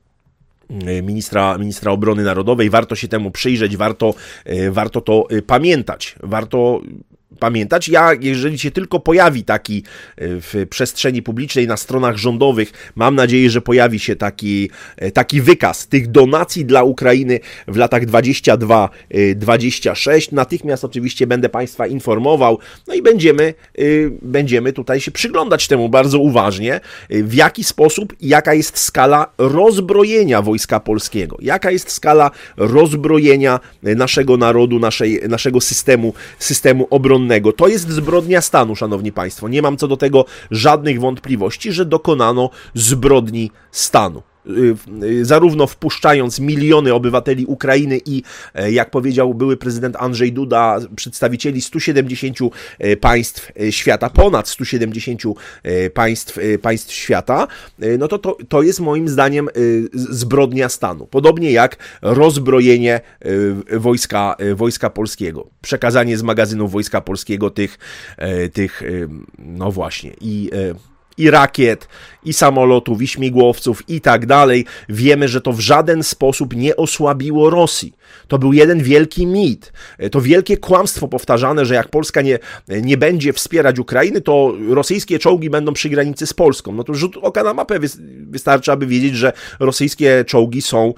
ministra, ministra obrony narodowej. Warto się temu przyjrzeć, warto, warto to pamiętać. Warto pamiętać. Ja, jeżeli się tylko pojawi taki w przestrzeni publicznej na stronach rządowych, mam nadzieję, że pojawi się taki, taki wykaz tych donacji dla Ukrainy w latach dwudziestym drugim do dwudziestego szóstego. Natychmiast oczywiście będę Państwa informował, no i będziemy, będziemy tutaj się przyglądać temu bardzo uważnie, w jaki sposób, jaka jest skala rozbrojenia Wojska Polskiego, jaka jest skala rozbrojenia naszego narodu, naszej, naszego systemu, systemu obronnego. To jest zbrodnia stanu, szanowni państwo. Nie mam co do tego żadnych wątpliwości, że dokonano zbrodni stanu. Zarówno wpuszczając miliony obywateli Ukrainy i, jak powiedział były prezydent Andrzej Duda, przedstawicieli stu siedemdziesięciu państw świata, ponad stu siedemdziesięciu państw, państw świata, no to, to to jest moim zdaniem zbrodnia stanu. Podobnie jak rozbrojenie wojska, wojska polskiego. Przekazanie z magazynów Wojska Polskiego tych, tych no właśnie, i i rakiet, i samolotów, i śmigłowców, i tak dalej. Wiemy, że to w żaden sposób nie osłabiło Rosji. To był jeden wielki mit. To wielkie kłamstwo powtarzane, że jak Polska nie, nie będzie wspierać Ukrainy, to rosyjskie czołgi będą przy granicy z Polską. No to rzut oka na mapę wystarczy, aby wiedzieć, że rosyjskie czołgi są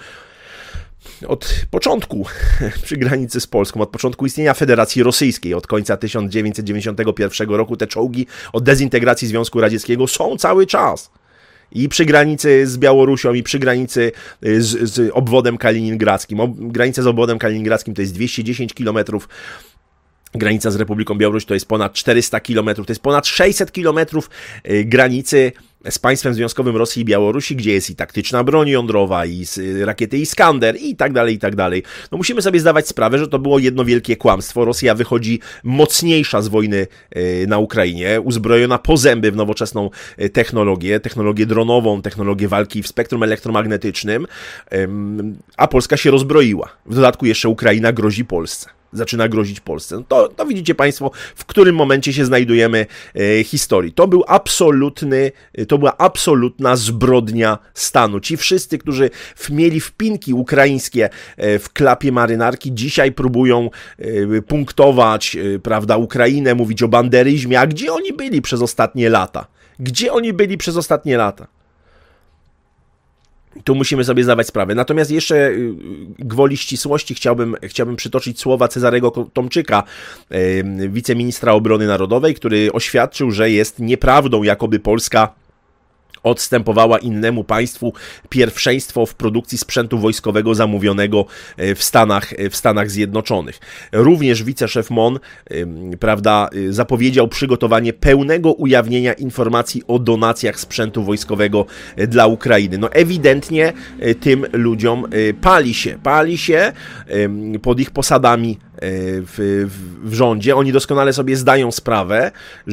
od początku przy granicy z Polską, od początku istnienia Federacji Rosyjskiej, od końca tysiąc dziewięćset dziewięćdziesiątego pierwszego roku te czołgi od dezintegracji Związku Radzieckiego są cały czas. I przy granicy z Białorusią, i przy granicy z, z obwodem kaliningradzkim. O, granica z obwodem kaliningradzkim to jest dwieście dziesięć kilometrów. Granica z Republiką Białorusi to jest ponad czterysta kilometrów, to jest ponad sześćset kilometrów granicy z państwem związkowym Rosji i Białorusi, gdzie jest i taktyczna broń jądrowa, i rakiety Iskander, i tak dalej, i tak dalej. No musimy sobie zdawać sprawę, że to było jedno wielkie kłamstwo. Rosja wychodzi mocniejsza z wojny na Ukrainie, uzbrojona po zęby w nowoczesną technologię, technologię dronową, technologię walki w spektrum elektromagnetycznym, a Polska się rozbroiła. W dodatku jeszcze Ukraina grozi Polsce. Zaczyna grozić Polsce. No to, to widzicie państwo, w którym momencie się znajdujemy e, historii. To był absolutny, to była absolutna zbrodnia stanu. Ci wszyscy, którzy mieli wpinki ukraińskie e, w klapie marynarki, dzisiaj próbują e, punktować, e, prawda, Ukrainę, mówić o banderyzmie. A gdzie oni byli przez ostatnie lata? Gdzie oni byli przez ostatnie lata? Tu musimy sobie zdawać sprawę. Natomiast jeszcze gwoli ścisłości chciałbym, chciałbym przytoczyć słowa Cezarego Tomczyka, wiceministra obrony narodowej, który oświadczył, że jest nieprawdą, jakoby Polska odstępowała innemu państwu pierwszeństwo w produkcji sprzętu wojskowego zamówionego w Stanach, w Stanach Zjednoczonych. Również wiceszef M O N, prawda, zapowiedział przygotowanie pełnego ujawnienia informacji o donacjach sprzętu wojskowego dla Ukrainy. No ewidentnie tym ludziom pali się, pali się pod ich posadami W, w, w rządzie. Oni doskonale sobie zdają sprawę,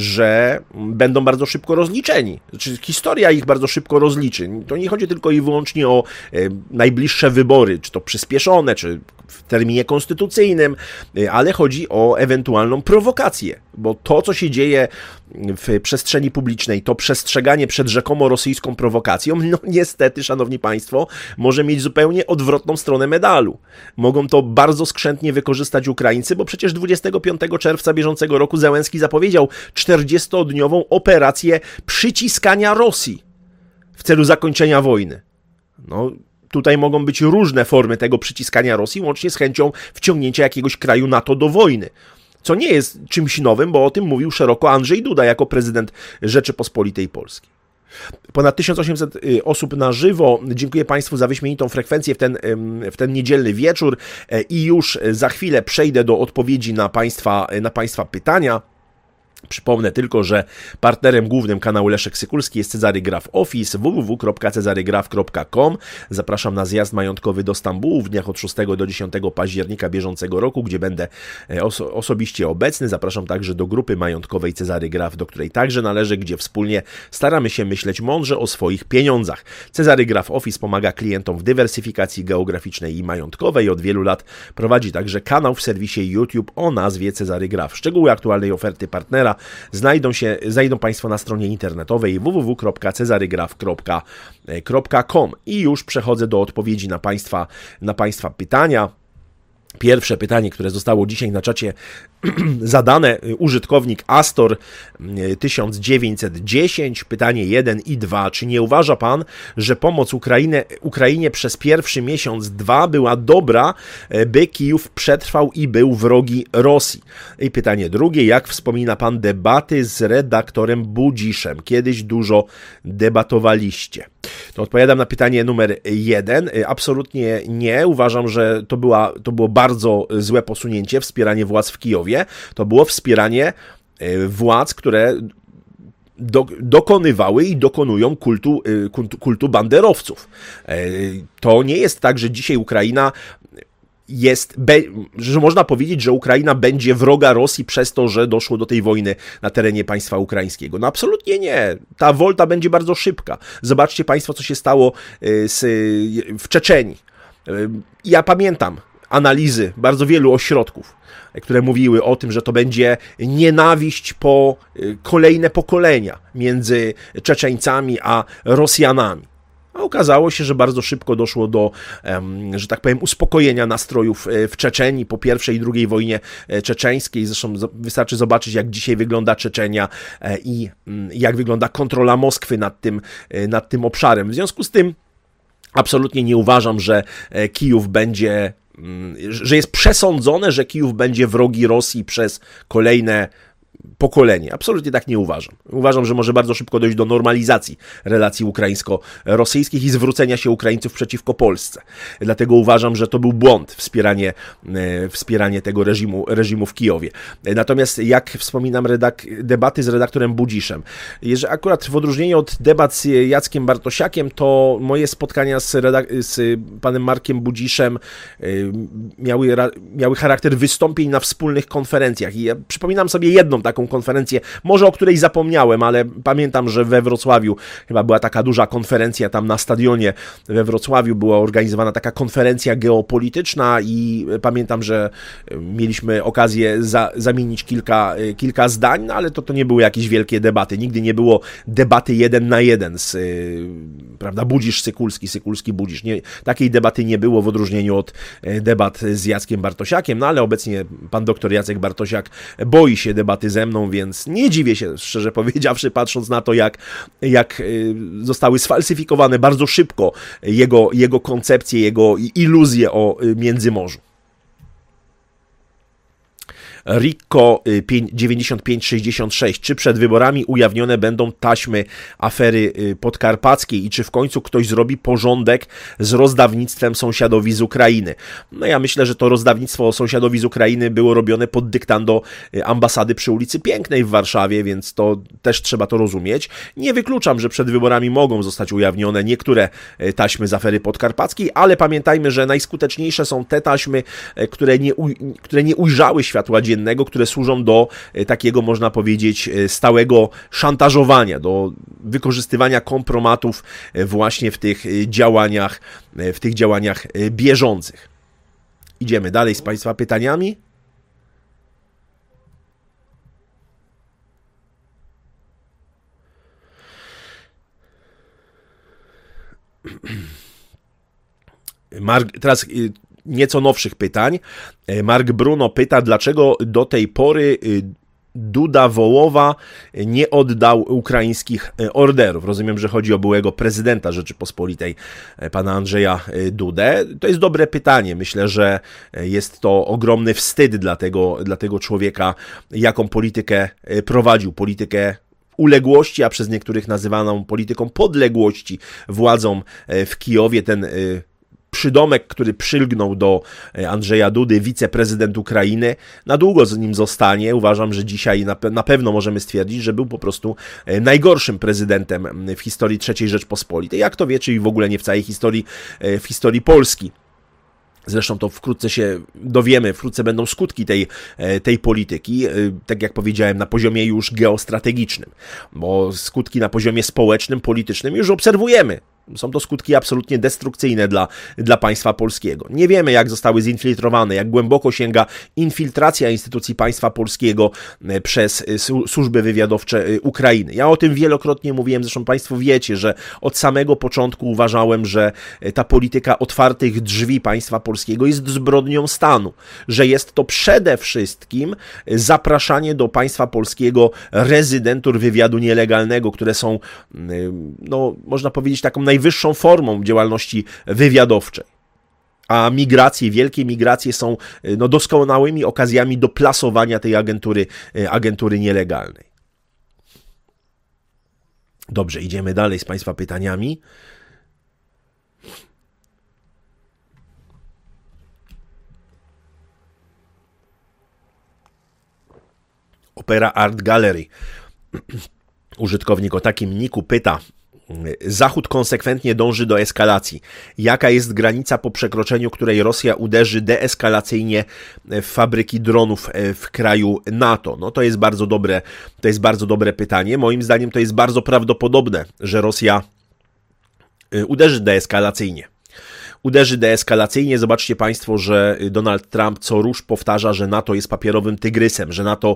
że będą bardzo szybko rozliczeni. Znaczy, historia ich bardzo szybko rozliczy. To nie chodzi tylko i wyłącznie o e, najbliższe wybory, czy to przyspieszone, czy w terminie konstytucyjnym, e, ale chodzi o ewentualną prowokację, bo to, co się dzieje w przestrzeni publicznej, to przestrzeganie przed rzekomo rosyjską prowokacją, no niestety, szanowni państwo, może mieć zupełnie odwrotną stronę medalu. Mogą to bardzo skrzętnie wykorzystać Ukraińcy, bo przecież dwudziestego piątego czerwca bieżącego roku Zełenski zapowiedział czterdziestodniową operację przyciskania Rosji w celu zakończenia wojny. No, tutaj mogą być różne formy tego przyciskania Rosji, łącznie z chęcią wciągnięcia jakiegoś kraju NATO do wojny. Co nie jest czymś nowym, bo o tym mówił szeroko Andrzej Duda jako prezydent Rzeczypospolitej Polskiej. Ponad tysiąc osiemset osób na żywo. Dziękuję Państwu za wyśmienitą frekwencję w ten, w ten niedzielny wieczór i już za chwilę przejdę do odpowiedzi na Państwa, na Państwa pytania. Przypomnę tylko, że partnerem głównym kanału Leszek Sykulski jest Cezary Graf Office, w w w kropka cezarygraf kropka com. Zapraszam na zjazd majątkowy do Stambułu w dniach od szóstego do dziesiątego października bieżącego roku, gdzie będę oso- osobiście obecny. Zapraszam także do grupy majątkowej Cezary Graf, do której także należę, gdzie wspólnie staramy się myśleć mądrze o swoich pieniądzach. Cezary Graf Office pomaga klientom w dywersyfikacji geograficznej i majątkowej. Od wielu lat prowadzi także kanał w serwisie YouTube o nazwie Cezary Graf. Szczegóły aktualnej oferty partnera Znajdą się, znajdą Państwo na stronie internetowej w w w kropka cezarygraf kropka com. I już przechodzę do odpowiedzi na Państwa, na Państwa pytania. Pierwsze pytanie, które zostało dzisiaj na czacie zadane, użytkownik Astor tysiąc dziewięćset dziesięć, pytanie jeden i dwa. Czy nie uważa Pan, że pomoc Ukrainie, Ukrainie przez pierwszy miesiąc, dwa była dobra, by Kijów przetrwał i był wrogi Rosji? I pytanie drugie, jak wspomina Pan debaty z redaktorem Budziszem? Kiedyś dużo debatowaliście. To odpowiadam na pytanie numer jeden. Absolutnie nie. Uważam, że to, była, to było bardzo złe posunięcie, wspieranie władz w Kijowie. To było wspieranie władz, które do, dokonywały i dokonują kultu, kultu, kultu banderowców. To nie jest tak, że dzisiaj Ukraina jest, że można powiedzieć, że Ukraina będzie wroga Rosji przez to, że doszło do tej wojny na terenie państwa ukraińskiego. No absolutnie nie. Ta wolta będzie bardzo szybka. Zobaczcie Państwo, co się stało z, w Czeczenii. Ja pamiętam analizy bardzo wielu ośrodków, które mówiły o tym, że to będzie nienawiść po kolejne pokolenia między Czeczeńcami a Rosjanami. A okazało się, że bardzo szybko doszło do, że tak powiem, uspokojenia nastrojów w Czeczenii po pierwszej i drugiej wojnie czeczeńskiej. Zresztą wystarczy zobaczyć, jak dzisiaj wygląda Czeczenia i jak wygląda kontrola Moskwy nad tym, nad tym obszarem. W związku z tym absolutnie nie uważam, że Kijów będzie, że jest przesądzone, że Kijów będzie wrogi Rosji przez kolejne pokolenie. Absolutnie tak nie uważam. Uważam, że może bardzo szybko dojść do normalizacji relacji ukraińsko-rosyjskich i zwrócenia się Ukraińców przeciwko Polsce. Dlatego uważam, że to był błąd wspieranie, wspieranie tego reżimu, reżimu w Kijowie. Natomiast jak wspominam redak- debaty z redaktorem Budziszem, jeżeli akurat w odróżnieniu od debat z Jackiem Bartosiakiem, to moje spotkania z, redak- z panem Markiem Budziszem miały, miały charakter wystąpień na wspólnych konferencjach. I ja przypominam sobie jedną taką konferencję, może o której zapomniałem, ale pamiętam, że we Wrocławiu chyba była taka duża konferencja, tam na stadionie we Wrocławiu była organizowana taka konferencja geopolityczna i pamiętam, że mieliśmy okazję za, zamienić kilka, kilka zdań, no ale to, to nie były jakieś wielkie debaty. Nigdy nie było debaty jeden na jeden z, prawda, Budzisz, Sykulski, Sykulski, Budzisz. Nie, takiej debaty nie było w odróżnieniu od debat z Jackiem Bartosiakiem, no ale obecnie pan doktor Jacek Bartosiak boi się debaty ze mną, więc nie dziwię się, szczerze powiedziawszy, patrząc na to, jak, jak zostały sfalsyfikowane bardzo szybko jego, jego koncepcje, jego iluzje o Międzymorzu. Rico dziewięćdziesiąt pięć sześćdziesiąt sześć. Czy przed wyborami ujawnione będą taśmy afery podkarpackiej i czy w końcu ktoś zrobi porządek z rozdawnictwem sąsiadowi z Ukrainy? No ja myślę, że to rozdawnictwo sąsiadowi z Ukrainy było robione pod dyktando ambasady przy ulicy Pięknej w Warszawie, więc to też trzeba to rozumieć. Nie wykluczam, że przed wyborami mogą zostać ujawnione niektóre taśmy z afery podkarpackiej, ale pamiętajmy, że najskuteczniejsze są te taśmy, które nie, uj- które nie ujrzały światła dziennego, które służą do takiego, można powiedzieć, stałego szantażowania, do wykorzystywania kompromatów właśnie w tych działaniach, w tych działaniach bieżących. Idziemy dalej z Państwa pytaniami. Mark, teraz nieco nowszych pytań. Mark Bruno pyta, dlaczego do tej pory Duda Wołowa nie oddał ukraińskich orderów. Rozumiem, że chodzi o byłego prezydenta Rzeczypospolitej, pana Andrzeja Dudę. To jest dobre pytanie. Myślę, że jest to ogromny wstyd dla tego, dla tego człowieka, jaką politykę prowadził. Politykę uległości, a przez niektórych nazywaną polityką podległości władzom w Kijowie. Ten przydomek, który przylgnął do Andrzeja Dudy, wiceprezydent Ukrainy, na długo z nim zostanie. Uważam, że dzisiaj na, pe- na pewno możemy stwierdzić, że był po prostu najgorszym prezydentem w historii trzeciej Rzeczpospolitej. Jak to wie, czyli w ogóle nie w całej historii, w historii Polski. Zresztą to wkrótce się dowiemy, wkrótce będą skutki tej, tej polityki, tak jak powiedziałem, na poziomie już geostrategicznym, bo skutki na poziomie społecznym, politycznym już obserwujemy. Są to skutki absolutnie destrukcyjne dla, dla państwa polskiego. Nie wiemy, jak zostały zinfiltrowane, jak głęboko sięga infiltracja instytucji państwa polskiego przez służby wywiadowcze Ukrainy. Ja o tym wielokrotnie mówiłem, zresztą Państwo wiecie, że od samego początku uważałem, że ta polityka otwartych drzwi państwa polskiego jest zbrodnią stanu, że jest to przede wszystkim zapraszanie do państwa polskiego rezydentur wywiadu nielegalnego, które są, no, można powiedzieć, taką najwyższą formą działalności wywiadowczej. A migracje, wielkie migracje są no, doskonałymi okazjami do plasowania tej agentury, agentury nielegalnej. Dobrze, idziemy dalej z Państwa pytaniami. Opera Art Gallery. Użytkownik o takim niku pyta: Zachód konsekwentnie dąży do eskalacji. Jaka jest granica, po przekroczeniu której Rosja uderzy deeskalacyjnie w fabryki dronów w kraju NATO? No to jest bardzo dobre, to jest bardzo dobre pytanie. Moim zdaniem to jest bardzo prawdopodobne, że Rosja uderzy deeskalacyjnie. Uderzy deeskalacyjnie. Zobaczcie Państwo, że Donald Trump co rusz powtarza, że NATO jest papierowym tygrysem, że NATO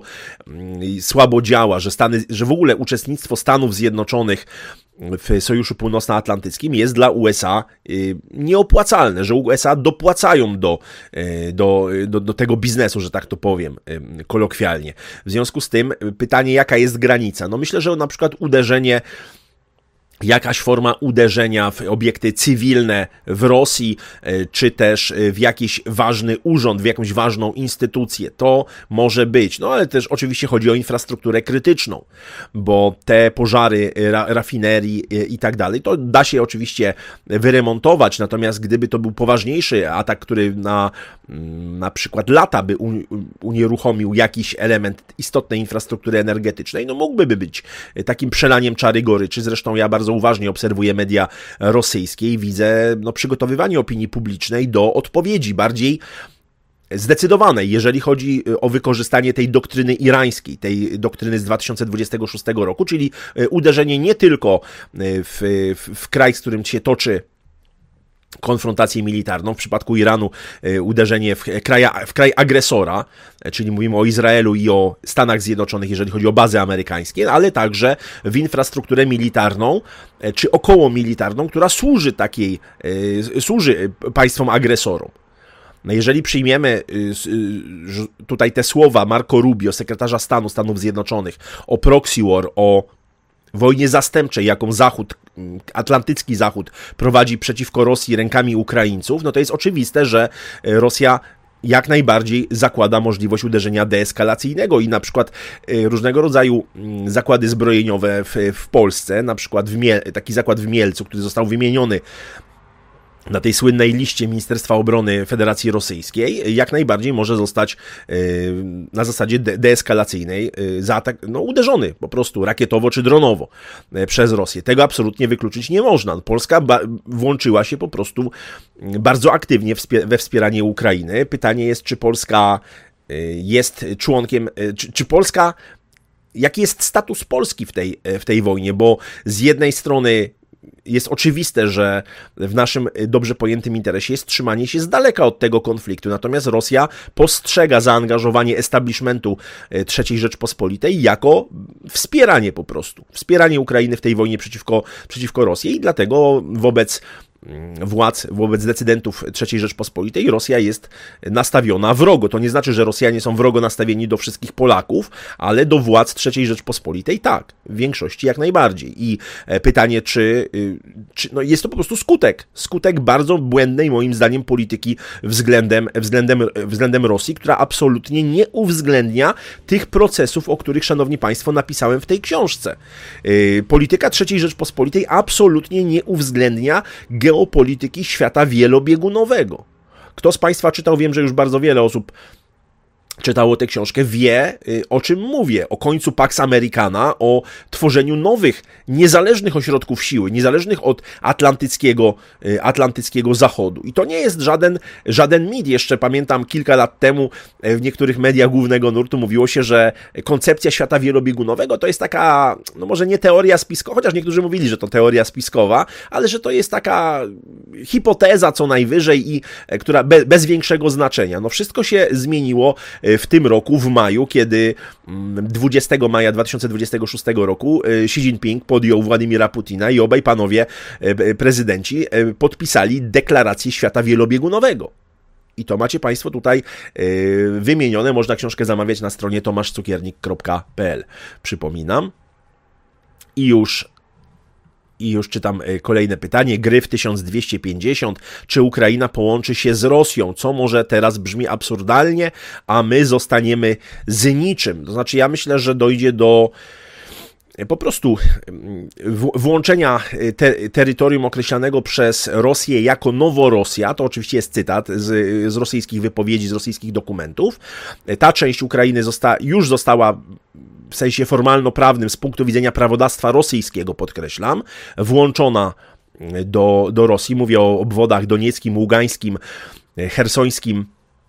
słabo działa, że, Stany, że w ogóle uczestnictwo Stanów Zjednoczonych w Sojuszu Północnoatlantyckim jest dla U S A nieopłacalne, że U S A dopłacają do, do, do, do tego biznesu, że tak to powiem kolokwialnie. W związku z tym pytanie, jaka jest granica? No myślę, że na przykład uderzenie jakaś forma uderzenia w obiekty cywilne w Rosji, czy też w jakiś ważny urząd, w jakąś ważną instytucję. To może być. No ale też oczywiście chodzi o infrastrukturę krytyczną, bo te pożary ra, rafinerii i tak dalej, to da się oczywiście wyremontować, natomiast gdyby to był poważniejszy atak, który na na przykład lata by unieruchomił jakiś element istotnej infrastruktury energetycznej, no mógłby być takim przelaniem czary goryczy. Zresztą ja bardzo uważnie obserwuję media rosyjskie i widzę no, przygotowywanie opinii publicznej do odpowiedzi bardziej zdecydowanej, jeżeli chodzi o wykorzystanie tej doktryny irańskiej, tej doktryny z dwa tysiące dwudziestego szóstego roku, czyli uderzenie nie tylko w, w, w kraj, z którym się toczy konfrontację militarną, w przypadku Iranu uderzenie w, kraja, w kraj agresora, czyli mówimy o Izraelu i o Stanach Zjednoczonych, jeżeli chodzi o bazy amerykańskie, ale także w infrastrukturę militarną, czy około militarną, która służy takiej, służy państwom agresorom. No jeżeli przyjmiemy tutaj te słowa Marco Rubio, sekretarza stanu Stanów Zjednoczonych, o proxy war, o wojnie zastępczej, jaką Zachód, atlantycki Zachód prowadzi przeciwko Rosji rękami Ukraińców, no to jest oczywiste, że Rosja jak najbardziej zakłada możliwość uderzenia deeskalacyjnego i na przykład różnego rodzaju zakłady zbrojeniowe w, w Polsce, na przykład w Miel, taki zakład w Mielcu, który został wymieniony na tej słynnej liście Ministerstwa Obrony Federacji Rosyjskiej, jak najbardziej może zostać na zasadzie de- deeskalacyjnej zaatak- no, uderzony po prostu rakietowo czy dronowo przez Rosję. Tego absolutnie wykluczyć nie można. Polska ba- włączyła się po prostu bardzo aktywnie wspie- we wspieranie Ukrainy. Pytanie jest, czy Polska jest członkiem, czy, czy Polska, jaki jest status Polski w tej, w tej wojnie, bo z jednej strony jest oczywiste, że w naszym dobrze pojętym interesie jest trzymanie się z daleka od tego konfliktu, natomiast Rosja postrzega zaangażowanie establishmentu trzeciej Rzeczpospolitej jako wspieranie po prostu, wspieranie Ukrainy w tej wojnie przeciwko, przeciwko Rosji i dlatego wobec władz, wobec decydentów trzeciej Rzeczpospolitej Rosja jest nastawiona wrogo. To nie znaczy, że Rosjanie są wrogo nastawieni do wszystkich Polaków, ale do władz trzeciej Rzeczpospolitej tak, w większości jak najbardziej. I pytanie, czy, czy no jest to po prostu skutek, skutek bardzo błędnej moim zdaniem polityki względem, względem, względem Rosji, która absolutnie nie uwzględnia tych procesów, o których, szanowni państwo, napisałem w tej książce. Polityka trzeciej Rzeczpospolitej absolutnie nie uwzględnia geopolityki świata wielobiegunowego. Kto z państwa czytał, wiem, że już bardzo wiele osób czytało tę książkę, wie, o czym mówię. O końcu Pax Americana, o tworzeniu nowych, niezależnych ośrodków siły, niezależnych od atlantyckiego, atlantyckiego zachodu. I to nie jest żaden, żaden mit. Jeszcze pamiętam kilka lat temu w niektórych mediach głównego nurtu mówiło się, że koncepcja świata wielobiegunowego to jest taka, no może nie teoria spiskowa, chociaż niektórzy mówili, że to teoria spiskowa, ale że to jest taka hipoteza co najwyżej i która bez, bez większego znaczenia. No wszystko się zmieniło w tym roku, w maju, kiedy dwudziestego maja dwa tysiące dwudziestego szóstego roku Xi Jinping podjął Władimira Putina i obaj panowie prezydenci podpisali deklarację świata wielobiegunowego. I to macie państwo tutaj wymienione. Można książkę zamawiać na stronie tomasz cukiernik kropka p l. Przypominam. I już I już czytam kolejne pytanie. Gryf tysiąc dwieście pięćdziesiąt. Czy Ukraina połączy się z Rosją? Co może teraz brzmi absurdalnie, a my zostaniemy z niczym. To znaczy, ja myślę, że dojdzie do po prostu włączenia te, terytorium określanego przez Rosję jako Noworosja. To oczywiście jest cytat z, z rosyjskich wypowiedzi, z rosyjskich dokumentów. Ta część Ukrainy zosta, już została w sensie formalno-prawnym, z punktu widzenia prawodawstwa rosyjskiego, podkreślam, włączona do, do Rosji. Mówię o obwodach donieckim, ługańskim, chersońskim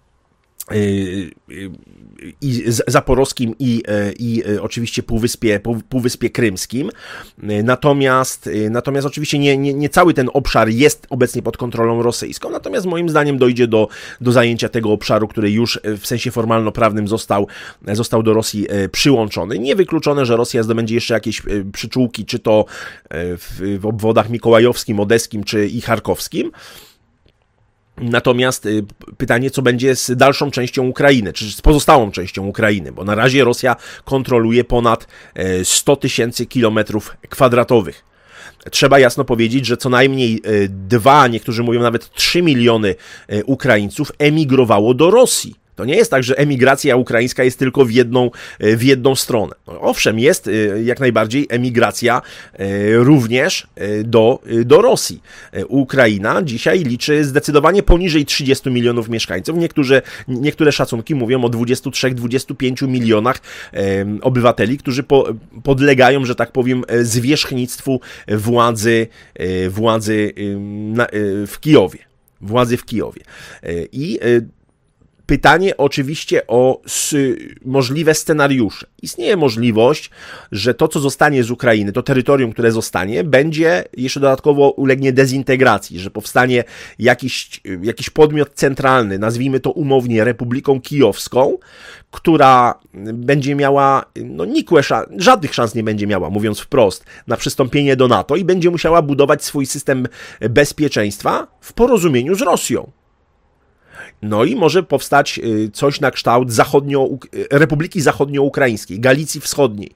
i zaporowskim i, i oczywiście Półwyspie, Półwyspie Krymskim. Natomiast, natomiast oczywiście nie, nie, nie cały ten obszar jest obecnie pod kontrolą rosyjską, natomiast moim zdaniem dojdzie do, do zajęcia tego obszaru, który już w sensie formalno-prawnym został, został do Rosji przyłączony. Niewykluczone, że Rosja zdobędzie jeszcze jakieś przyczółki, czy to w, w obwodach mikołajowskim, odeskim, czy i charkowskim. Natomiast pytanie, co będzie z dalszą częścią Ukrainy, czy z pozostałą częścią Ukrainy, bo na razie Rosja kontroluje ponad sto tysięcy kilometrów kwadratowych. Trzeba jasno powiedzieć, że co najmniej dwa, niektórzy mówią nawet trzy miliony Ukraińców emigrowało do Rosji. To nie jest tak, że emigracja ukraińska jest tylko w jedną, w jedną stronę. Owszem, jest jak najbardziej emigracja również do, do Rosji. Ukraina dzisiaj liczy zdecydowanie poniżej trzydziestu milionów mieszkańców. Niektóre, niektóre szacunki mówią o dwudziestu trzech do dwudziestu pięciu milionach obywateli, którzy po, podlegają, że tak powiem, zwierzchnictwu władzy, władzy w Kijowie. Władzy w Kijowie. I pytanie oczywiście o możliwe scenariusze. Istnieje możliwość, że to, co zostanie z Ukrainy, to terytorium, które zostanie, będzie jeszcze dodatkowo ulegnie dezintegracji, że powstanie jakiś, jakiś podmiot centralny, nazwijmy to umownie Republiką Kijowską, która będzie miała, no nikłe szans, żadnych szans nie będzie miała, mówiąc wprost, na przystąpienie do NATO i będzie musiała budować swój system bezpieczeństwa w porozumieniu z Rosją. No i może powstać coś na kształt zachodnio, Republiki Zachodnioukraińskiej, Galicji Wschodniej.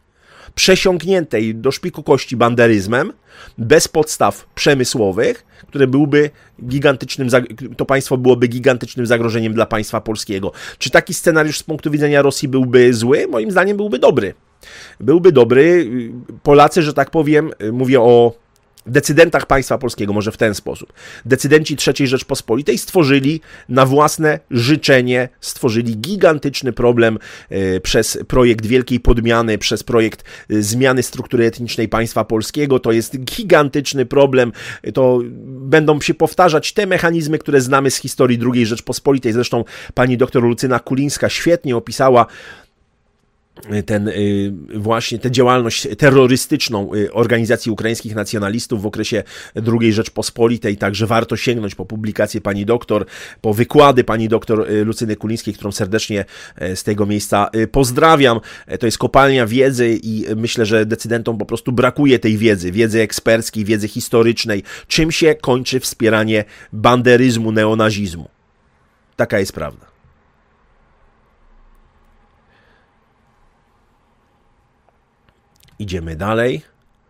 przesiąkniętej do szpiku kości banderyzmem, bez podstaw przemysłowych, które byłby gigantycznym, to państwo byłoby gigantycznym zagrożeniem dla państwa polskiego. Czy taki scenariusz z punktu widzenia Rosji byłby zły? Moim zdaniem byłby dobry. Byłby dobry. Polacy, że tak powiem, mówię o decydentach państwa polskiego, może w ten sposób. Decydenci trzeciej Rzeczpospolitej stworzyli na własne życzenie, stworzyli gigantyczny problem przez projekt Wielkiej Podmiany, przez projekt zmiany struktury etnicznej państwa polskiego. To jest gigantyczny problem. To będą się powtarzać te mechanizmy, które znamy z historii drugiej Rzeczpospolitej. Zresztą pani doktor Lucyna Kulińska świetnie opisała ten właśnie tę działalność terrorystyczną organizacji ukraińskich nacjonalistów w okresie drugiej Rzeczpospolitej, także warto sięgnąć po publikację pani doktor, po wykłady pani doktor Lucyny Kulińskiej, którą serdecznie z tego miejsca pozdrawiam. To jest kopalnia wiedzy i myślę, że decydentom po prostu brakuje tej wiedzy, wiedzy eksperckiej, wiedzy historycznej, czym się kończy wspieranie banderyzmu, neonazizmu. Taka jest prawda. Idziemy dalej.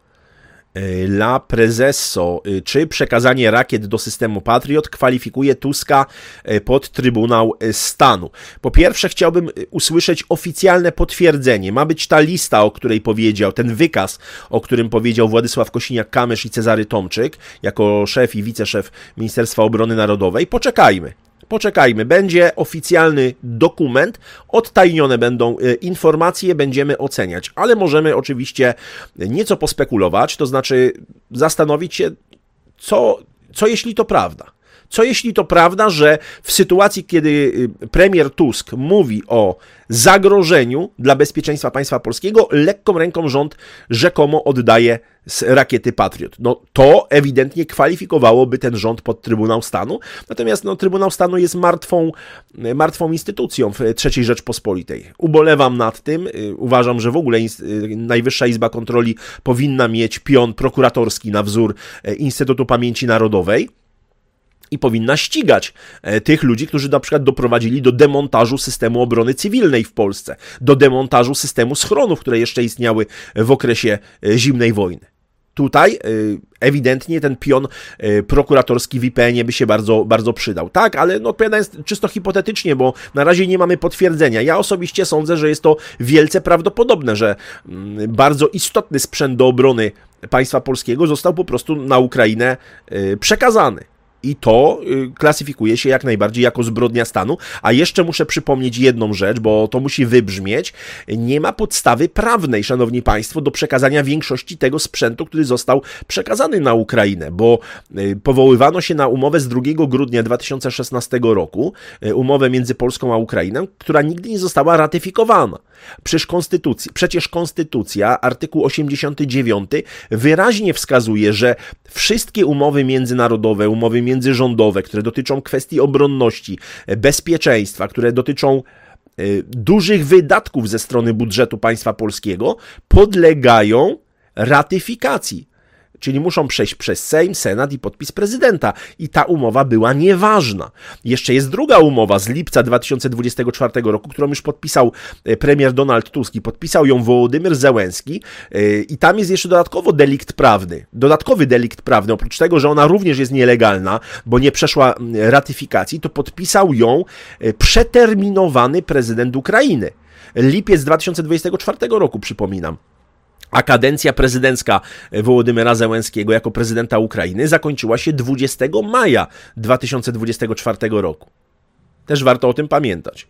La Prezesso. Czy przekazanie rakiet do systemu Patriot kwalifikuje Tuska pod Trybunał Stanu? Po pierwsze, chciałbym usłyszeć oficjalne potwierdzenie. Ma być ta lista, o której powiedział, ten wykaz, o którym powiedział Władysław Kosiniak-Kamysz i Cezary Tomczyk, jako szef i wiceszef Ministerstwa Obrony Narodowej. Poczekajmy. Poczekajmy, będzie oficjalny dokument, odtajnione będą informacje, będziemy oceniać, ale możemy oczywiście nieco pospekulować, to znaczy zastanowić się, co, co jeśli to prawda. Co jeśli to prawda, że w sytuacji, kiedy premier Tusk mówi o zagrożeniu dla bezpieczeństwa państwa polskiego, lekką ręką rząd rzekomo oddaje rakiety Patriot. No to ewidentnie kwalifikowałoby ten rząd pod Trybunał Stanu, natomiast no, Trybunał Stanu jest martwą, martwą instytucją w trzeciej Rzeczpospolitej. Ubolewam nad tym, uważam, że w ogóle Najwyższa Izba Kontroli powinna mieć pion prokuratorski na wzór Instytutu Pamięci Narodowej, i powinna ścigać tych ludzi, którzy na przykład doprowadzili do demontażu systemu obrony cywilnej w Polsce, do demontażu systemu schronów, które jeszcze istniały w okresie zimnej wojny. Tutaj ewidentnie ten pion prokuratorski w I P N-ie by się bardzo, bardzo przydał. Tak, ale no, odpowiadając czysto hipotetycznie, bo na razie nie mamy potwierdzenia. Ja osobiście sądzę, że jest to wielce prawdopodobne, że bardzo istotny sprzęt do obrony państwa polskiego został po prostu na Ukrainę przekazany. I to klasyfikuje się jak najbardziej jako zbrodnia stanu. A jeszcze muszę przypomnieć jedną rzecz, bo to musi wybrzmieć. Nie ma podstawy prawnej, szanowni państwo, do przekazania większości tego sprzętu, który został przekazany na Ukrainę, bo powoływano się na umowę z drugiego grudnia dwa tysiące szesnastego roku, umowę między Polską a Ukrainą, która nigdy nie została ratyfikowana. Przecież konstytucja, przecież konstytucja, artykuł osiemdziesiąty dziewiąty wyraźnie wskazuje, że wszystkie umowy międzynarodowe, umowy międzyrządowe, które dotyczą kwestii obronności, bezpieczeństwa, które dotyczą dużych wydatków ze strony budżetu państwa polskiego, podlegają ratyfikacji. Czyli muszą przejść przez Sejm, Senat i podpis prezydenta. I ta umowa była nieważna. Jeszcze jest druga umowa z lipca dwa tysiące dwudziestego czwartego roku, którą już podpisał premier Donald Tusk i podpisał ją Wołodymyr Zełenski. I tam jest jeszcze dodatkowo delikt prawny. Dodatkowy delikt prawny. Oprócz tego, że ona również jest nielegalna, bo nie przeszła ratyfikacji, to podpisał ją przeterminowany prezydent Ukrainy. Lipiec dwa tysiące dwudziestego czwartego roku, przypominam. A kadencja prezydencka Wołodymyra Zełenskiego jako prezydenta Ukrainy zakończyła się dwudziestego maja dwa tysiące dwudziestego czwartego roku. Też warto o tym pamiętać.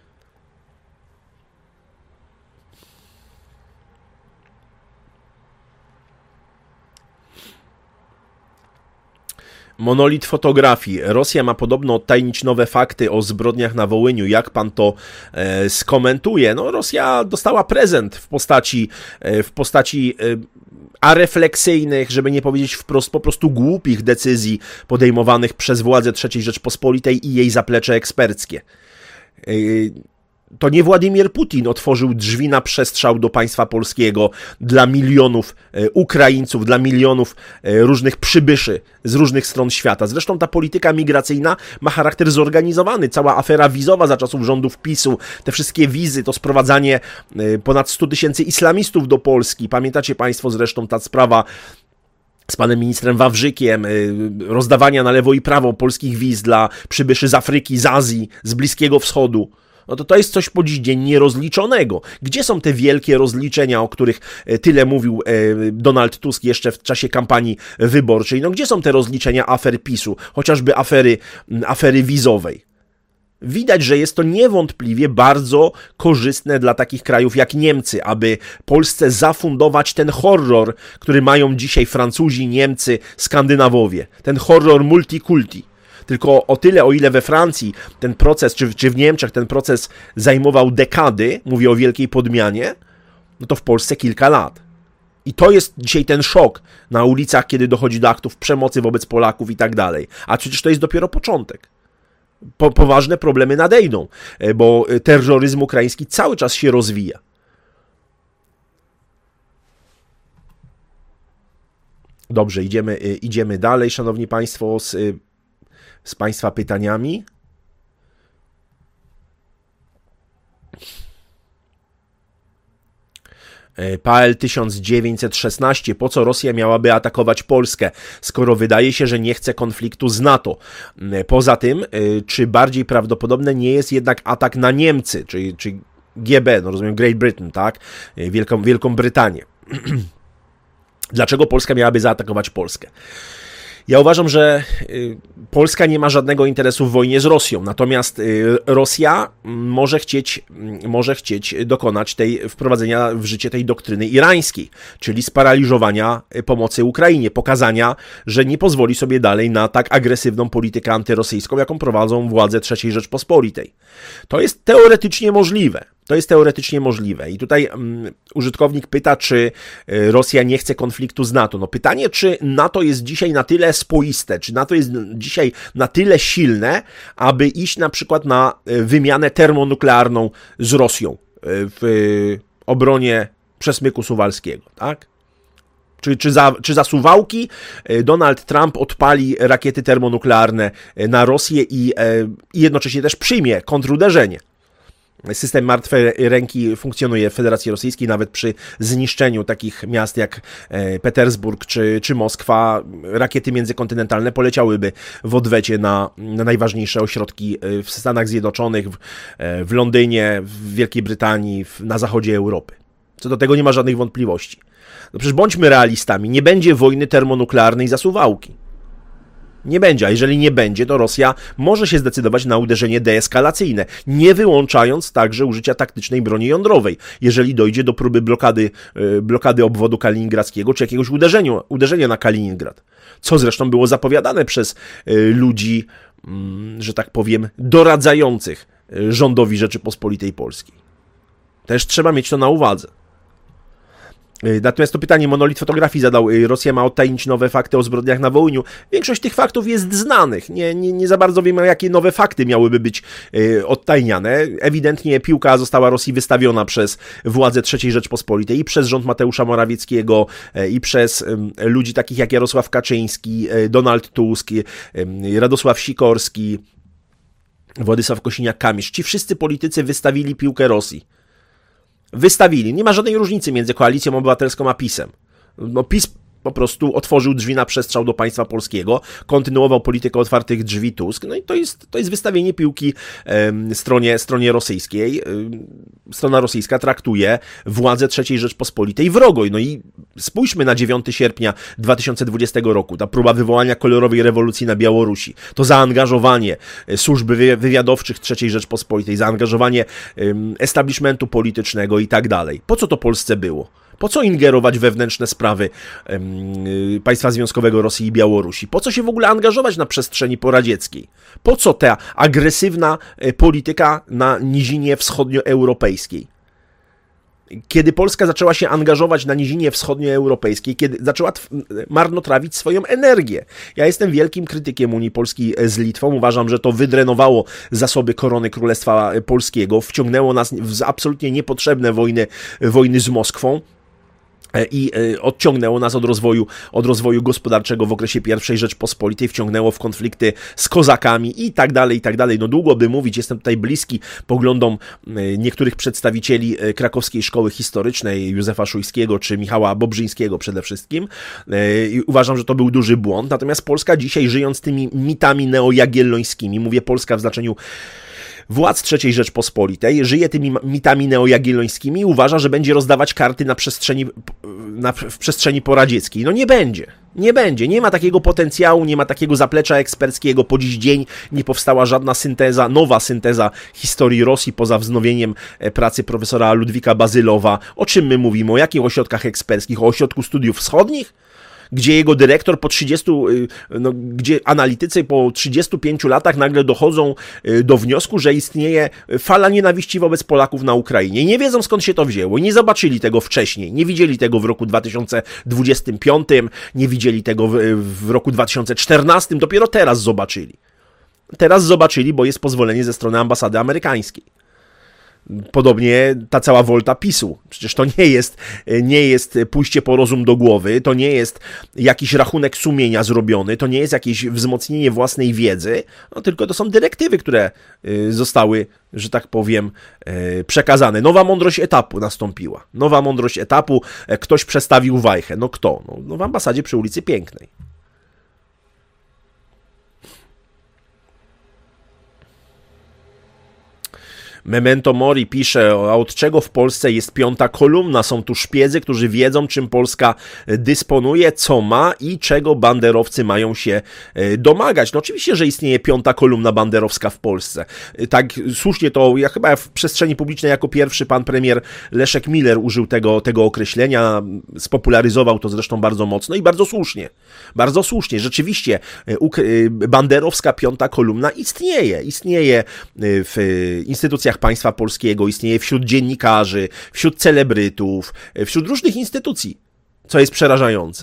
Monolit fotografii. Rosja ma podobno odtajnić nowe fakty o zbrodniach na Wołyniu. Jak pan to e, skomentuje? No, Rosja dostała prezent w postaci, e, w postaci e, arefleksyjnych, żeby nie powiedzieć wprost, po prostu głupich decyzji podejmowanych przez władze trzeciej Rzeczpospolitej i jej zaplecze eksperckie. E, to nie Władimir Putin otworzył drzwi na przestrzał do państwa polskiego dla milionów Ukraińców, dla milionów różnych przybyszy z różnych stron świata. Zresztą ta polityka migracyjna ma charakter zorganizowany. Cała afera wizowa za czasów rządów PiSu, te wszystkie wizy, to sprowadzanie ponad stu tysięcy islamistów do Polski. Pamiętacie państwo zresztą ta sprawa z panem ministrem Wawrzykiem, rozdawania na lewo i prawo polskich wiz dla przybyszy z Afryki, z Azji, z Bliskiego Wschodu. No to to jest coś po dziś dzień nierozliczonego. Gdzie są te wielkie rozliczenia, o których tyle mówił Donald Tusk jeszcze w czasie kampanii wyborczej? No gdzie są te rozliczenia afer PiSu, chociażby afery, afery wizowej? Widać, że jest to niewątpliwie bardzo korzystne dla takich krajów jak Niemcy, aby Polsce zafundować ten horror, który mają dzisiaj Francuzi, Niemcy, Skandynawowie. Ten horror multikulti. Tylko o tyle, o ile we Francji ten proces, czy, czy w Niemczech ten proces zajmował dekady, mówię o wielkiej podmianie, no to w Polsce kilka lat. I to jest dzisiaj ten szok na ulicach, kiedy dochodzi do aktów przemocy wobec Polaków i tak dalej. A przecież to jest dopiero początek. Po, poważne problemy nadejdą, bo terroryzm ukraiński cały czas się rozwija. Dobrze, idziemy, idziemy dalej, szanowni państwo, z, z państwa pytaniami. P L tysiąc dziewięćset szesnaście. Po co Rosja miałaby atakować Polskę, skoro wydaje się, że nie chce konfliktu z NATO? Poza tym, czy bardziej prawdopodobne nie jest jednak atak na Niemcy, czy, czy G B, no rozumiem Great Britain, tak? Wielką, Wielką Brytanię. Dlaczego Polska miałaby zaatakować Polskę? Ja uważam, że Polska nie ma żadnego interesu w wojnie z Rosją, natomiast Rosja może chcieć, może chcieć dokonać tej, wprowadzenia w życie tej doktryny irańskiej, czyli sparaliżowania pomocy Ukrainie, pokazania, że nie pozwoli sobie dalej na tak agresywną politykę antyrosyjską, jaką prowadzą władze trzeciej Rzeczpospolitej. To jest teoretycznie możliwe. To jest teoretycznie możliwe. I tutaj um, użytkownik pyta, czy Rosja nie chce konfliktu z NATO. No pytanie, czy NATO jest dzisiaj na tyle spoiste, czy NATO jest dzisiaj na tyle silne, aby iść na przykład na wymianę termonuklearną z Rosją w obronie przesmyku suwalskiego, tak? Czy, czy, za, czy za Suwałki Donald Trump odpali rakiety termonuklearne na Rosję i, i jednocześnie też przyjmie kontruderzenie. System martwej ręki funkcjonuje w Federacji Rosyjskiej, nawet przy zniszczeniu takich miast jak Petersburg czy, czy Moskwa. Rakiety międzykontynentalne poleciałyby w odwecie na, na najważniejsze ośrodki w Stanach Zjednoczonych, w, w Londynie, w Wielkiej Brytanii, w, na zachodzie Europy. Co do tego nie ma żadnych wątpliwości. No przecież bądźmy realistami, nie będzie wojny termonuklearnej za Suwałki. Nie będzie, a jeżeli nie będzie, to Rosja może się zdecydować na uderzenie deeskalacyjne, nie wyłączając także użycia taktycznej broni jądrowej, jeżeli dojdzie do próby blokady, blokady obwodu kaliningradzkiego, czy jakiegoś uderzenia, uderzenia na Kaliningrad. Co zresztą było zapowiadane przez ludzi, że tak powiem, doradzających rządowi Rzeczypospolitej Polskiej. Też trzeba mieć to na uwadze. Natomiast to pytanie Monolit Fotografii zadał. Rosja ma odtajnić nowe fakty o zbrodniach na Wołyniu. Większość tych faktów jest znanych. Nie, nie, nie za bardzo wiemy, jakie nowe fakty miałyby być odtajniane. Ewidentnie piłka została Rosji wystawiona przez władze trzeciej Rzeczpospolitej i przez rząd Mateusza Morawieckiego i przez ludzi takich jak Jarosław Kaczyński, Donald Tusk, Radosław Sikorski, Władysław Kosiniak-Kamysz. Ci wszyscy politycy wystawili piłkę Rosji. Wystawili. Nie ma żadnej różnicy między Koalicją Obywatelską a PiS-em. No, PiS po prostu otworzył drzwi na przestrzał do państwa polskiego, kontynuował politykę otwartych drzwi Tusk, no i to jest, to jest wystawienie piłki em, stronie, stronie rosyjskiej. Em, strona rosyjska traktuje władzę trzeciej Rzeczpospolitej wrogo. No i spójrzmy na dziewiątego sierpnia dwa tysiące dwudziestego roku, ta próba wywołania kolorowej rewolucji na Białorusi, to zaangażowanie służb wywiadowczych trzeciej Rzeczpospolitej, zaangażowanie em, establishmentu politycznego i tak dalej. Po co to Polsce było? Po co ingerować we wewnętrzne sprawy um, państwa związkowego Rosji i Białorusi? Po co się w ogóle angażować na przestrzeni poradzieckiej? Po co ta agresywna polityka na nizinie wschodnioeuropejskiej? kiedy Polska zaczęła się angażować na nizinie wschodnioeuropejskiej, kiedy zaczęła marnotrawić swoją energię. Ja jestem wielkim krytykiem Unii Polskiej z Litwą. Uważam, że to wydrenowało zasoby korony Królestwa Polskiego, wciągnęło nas w absolutnie niepotrzebne wojny, wojny z Moskwą. I odciągnęło nas od rozwoju, od rozwoju gospodarczego w okresie pierwszej Rzeczpospolitej, wciągnęło w konflikty z kozakami i tak dalej, i tak dalej. No długo by mówić, jestem tutaj bliski poglądom niektórych przedstawicieli krakowskiej szkoły historycznej, Józefa Szujskiego czy Michała Bobrzyńskiego przede wszystkim. I uważam, że to był duży błąd. Natomiast Polska dzisiaj, żyjąc tymi mitami neojagiellońskimi, mówię Polska w znaczeniu władz trzeciej Rzeczpospolitej, żyje tymi mitami neojagiellońskimi i uważa, że będzie rozdawać karty na przestrzeni, na, w przestrzeni poradzieckiej. No nie będzie. Nie będzie. Nie ma takiego potencjału, nie ma takiego zaplecza eksperckiego. Po dziś dzień nie powstała żadna synteza, nowa synteza historii Rosji poza wznowieniem pracy profesora Ludwika Bazylowa. O czym my mówimy? O jakich ośrodkach eksperckich? O Ośrodku Studiów Wschodnich? Gdzie jego dyrektor po trzydziestu, no, gdzie analitycy po trzydziestu pięciu latach nagle dochodzą do wniosku, że istnieje fala nienawiści wobec Polaków na Ukrainie. I nie wiedzą, skąd się to wzięło. Nie zobaczyli tego wcześniej. Nie widzieli tego w roku dwa tysiące dwudziestym piątym, nie widzieli tego w, w roku dwa tysiące czternastym. Dopiero teraz zobaczyli. Teraz zobaczyli, bo jest pozwolenie ze strony ambasady amerykańskiej. Podobnie ta cała wolta PiSu. Przecież to nie jest, nie jest pójście po rozum do głowy, to nie jest jakiś rachunek sumienia zrobiony, to nie jest jakieś wzmocnienie własnej wiedzy, no tylko to są dyrektywy, które zostały, że tak powiem, przekazane. Nowa mądrość etapu nastąpiła. Nowa mądrość etapu, ktoś przestawił wajchę. No kto? No, no w ambasadzie przy ulicy Pięknej. Memento Mori pisze, a od czego w Polsce jest piąta kolumna? Są tu szpiedzy, którzy wiedzą, czym Polska dysponuje, co ma i czego banderowcy mają się domagać. No oczywiście, że istnieje piąta kolumna banderowska w Polsce. Tak słusznie to, ja chyba w przestrzeni publicznej jako pierwszy pan premier Leszek Miller użył tego, tego określenia, spopularyzował to zresztą bardzo mocno i bardzo słusznie. Bardzo słusznie. Rzeczywiście banderowska piąta kolumna istnieje. Istnieje w instytucjach państwa polskiego, istnieje wśród dziennikarzy, wśród celebrytów, wśród różnych instytucji, co jest przerażające.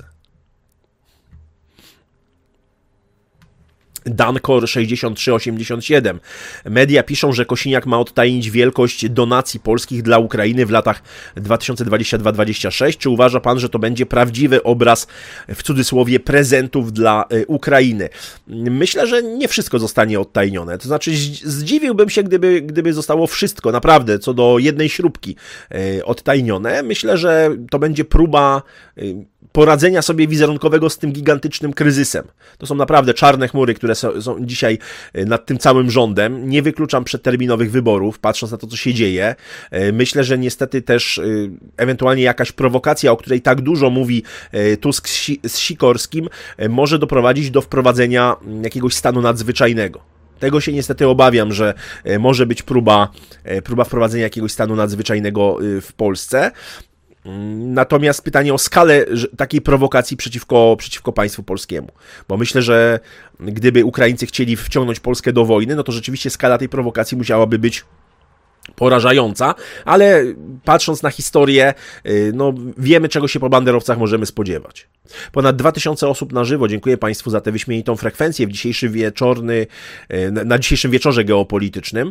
Dankor sześćdziesiąt trzy osiemdziesiąt siedem. Media piszą, że Kosiniak ma odtajnić wielkość donacji polskich dla Ukrainy w latach dwa tysiące dwudziestym drugim do dwudziestego szóstego. Czy uważa pan, że to będzie prawdziwy obraz, w cudzysłowie, prezentów dla Ukrainy? Myślę, że nie wszystko zostanie odtajnione. To znaczy zdziwiłbym się, gdyby, gdyby zostało wszystko, naprawdę, co do jednej śrubki odtajnione. Myślę, że to będzie próba poradzenia sobie wizerunkowego z tym gigantycznym kryzysem. To są naprawdę czarne chmury, które są, są dzisiaj nad tym całym rządem. Nie wykluczam przedterminowych wyborów, patrząc na to, co się dzieje. Myślę, że niestety też ewentualnie jakaś prowokacja, o której tak dużo mówi Tusk z Sikorskim, może doprowadzić do wprowadzenia jakiegoś stanu nadzwyczajnego. Tego się niestety obawiam, że może być próba, próba wprowadzenia jakiegoś stanu nadzwyczajnego w Polsce. Natomiast pytanie o skalę takiej prowokacji przeciwko, przeciwko państwu polskiemu. Bo myślę, że gdyby Ukraińcy chcieli wciągnąć Polskę do wojny, no to rzeczywiście skala tej prowokacji musiałaby być porażająca, ale patrząc na historię, no wiemy, czego się po banderowcach możemy spodziewać. Ponad dwa tysiące osób na żywo. Dziękuję państwu za tę wyśmienitą frekwencję w dzisiejszy wieczorny, na dzisiejszym wieczorze geopolitycznym.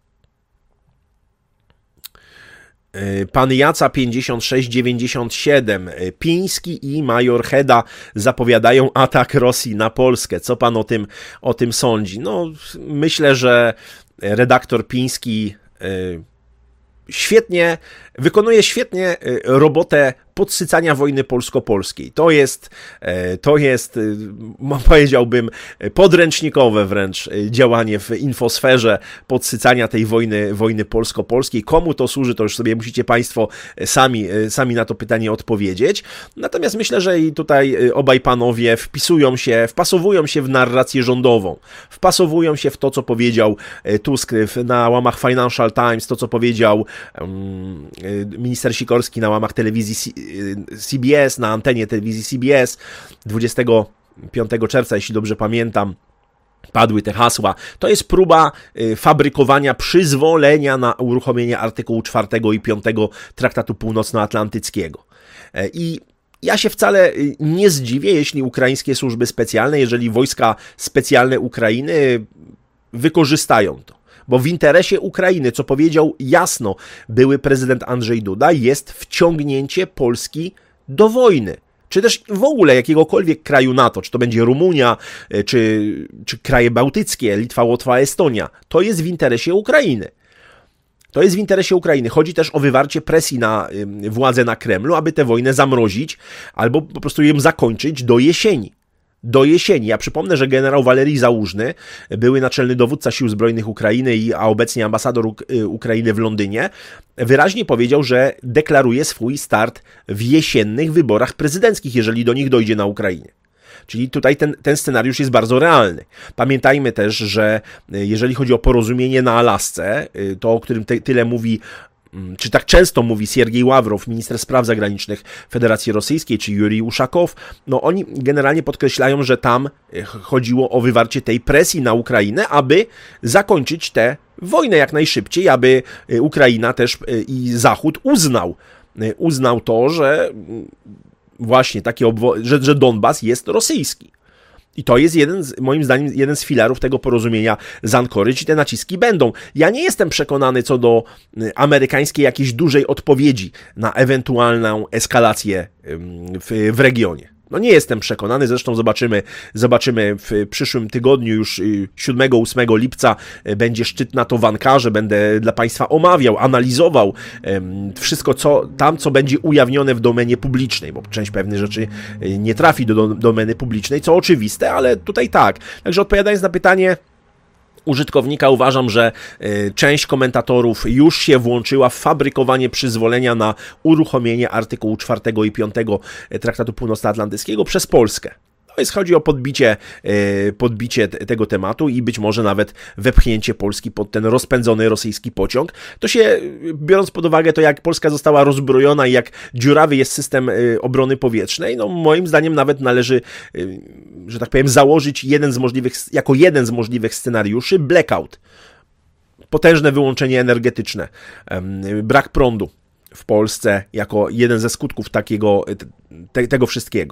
Pan Jaca pięćdziesiąt sześć dziewięćdziesiąt siedem. Piński i major Heda zapowiadają atak Rosji na Polskę. Co pan o tym, o tym sądzi? No, myślę, że redaktor Piński świetnie, wykonuje świetnie robotę podsycania wojny polsko-polskiej. To jest, to jest, powiedziałbym, podręcznikowe wręcz działanie w infosferze podsycania tej wojny, wojny polsko-polskiej. Komu to służy, to już sobie musicie państwo sami, sami na to pytanie odpowiedzieć. Natomiast myślę, że i tutaj obaj panowie wpisują się, wpasowują się w narrację rządową. Wpasowują się w to, co powiedział Tusk na łamach Financial Times, to, co powiedział um, minister Sikorski na łamach telewizji C B S, na antenie telewizji C B S dwudziestego piątego czerwca, jeśli dobrze pamiętam. padły te hasła. To jest próba fabrykowania przyzwolenia na uruchomienie artykułu czwartego i piątego Traktatu Północnoatlantyckiego. I ja się wcale nie zdziwię, jeśli ukraińskie służby specjalne, jeżeli wojska specjalne Ukrainy wykorzystają to. Bo w interesie Ukrainy, co powiedział jasno były prezydent Andrzej Duda, jest wciągnięcie Polski do wojny. Czy też w ogóle jakiegokolwiek kraju NATO, czy to będzie Rumunia, czy, czy kraje bałtyckie, Litwa, Łotwa, Estonia. To jest w interesie Ukrainy. To jest w interesie Ukrainy. Chodzi też o wywarcie presji na władzę na Kremlu, aby tę wojnę zamrozić albo po prostu ją zakończyć do jesieni. Do jesieni. Ja przypomnę, że generał Walerii Załużny, były naczelny dowódca Sił Zbrojnych Ukrainy, a obecnie ambasador Ukrainy w Londynie, wyraźnie powiedział, że deklaruje swój start w jesiennych wyborach prezydenckich, jeżeli do nich dojdzie na Ukrainie. Czyli tutaj ten, ten scenariusz jest bardzo realny. Pamiętajmy też, że jeżeli chodzi o porozumienie na Alasce, to o którym te, tyle mówi, czy tak często mówi Siergiej Ławrow, minister spraw zagranicznych Federacji Rosyjskiej, czy Jurij Uszakow, no oni generalnie podkreślają, że tam chodziło o wywarcie tej presji na Ukrainę, aby zakończyć tę wojnę jak najszybciej, aby Ukraina też i Zachód uznał, uznał to, że właśnie takie obwo- że, że Donbas jest rosyjski. I to jest jeden, z, moim zdaniem, jeden z filarów tego porozumienia z Ankoryć i te naciski będą. Ja nie jestem przekonany co do amerykańskiej jakiejś dużej odpowiedzi na ewentualną eskalację w, w regionie. No nie jestem przekonany, zresztą zobaczymy, zobaczymy w przyszłym tygodniu, już siódmego ósmego lipca będzie szczyt NATO w Ankarze, będę dla Państwa omawiał, analizował wszystko co tam, co będzie ujawnione w domenie publicznej, bo część pewnych rzeczy nie trafi do, do domeny publicznej, co oczywiste, ale tutaj tak. Także odpowiadając na pytanie użytkownika, uważam, że część komentatorów już się włączyła w fabrykowanie przyzwolenia na uruchomienie artykułu czwartego i piątego Traktatu Północnoatlantyckiego przez Polskę. To jest, chodzi o podbicie, podbicie tego tematu i być może nawet wepchnięcie Polski pod ten rozpędzony rosyjski pociąg. To się, biorąc pod uwagę to, jak Polska została rozbrojona i jak dziurawy jest system obrony powietrznej, no moim zdaniem nawet należy, że tak powiem, założyć jeden z możliwych, jako jeden z możliwych scenariuszy blackout. Potężne wyłączenie energetyczne, brak prądu w Polsce jako jeden ze skutków takiego, te, tego wszystkiego.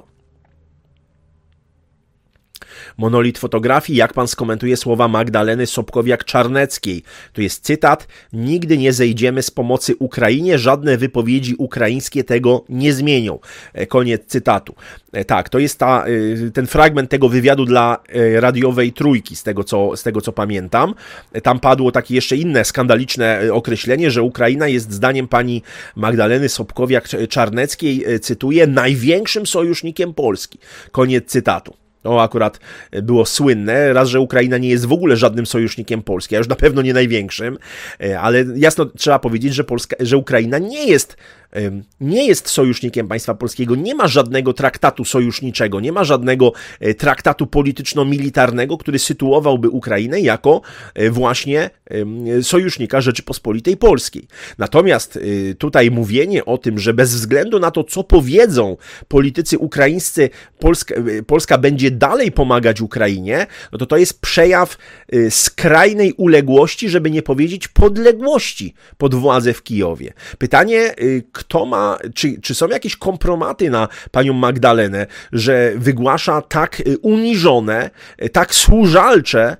Monolit fotografii, jak pan skomentuje słowa Magdaleny Sobkowiak-Czarneckiej? To jest cytat: nigdy nie zejdziemy z pomocy Ukrainie, żadne wypowiedzi ukraińskie tego nie zmienią. Koniec cytatu. Tak, to jest ta, ten fragment tego wywiadu dla radiowej Trójki, z tego, co, z tego co pamiętam. Tam padło takie jeszcze inne skandaliczne określenie, że Ukraina jest zdaniem pani Magdaleny Sobkowiak-Czarneckiej, cytuję, największym sojusznikiem Polski. Koniec cytatu. To akurat było słynne, raz, że Ukraina nie jest w ogóle żadnym sojusznikiem Polski, a już na pewno nie największym, ale jasno trzeba powiedzieć, że, Polska, że Ukraina nie jest, nie jest sojusznikiem państwa polskiego, nie ma żadnego traktatu sojuszniczego, nie ma żadnego traktatu polityczno-militarnego, który sytuowałby Ukrainę jako właśnie sojusznika Rzeczypospolitej Polskiej. Natomiast tutaj mówienie o tym, że bez względu na to, co powiedzą politycy ukraińscy, Polska, Polska będzie dalej pomagać Ukrainie, no to to jest przejaw skrajnej uległości, żeby nie powiedzieć podległości pod władzę w Kijowie. Pytanie, kto ma, czy, czy są jakieś kompromaty na panią Magdalenę, że wygłasza tak uniżone, tak służalcze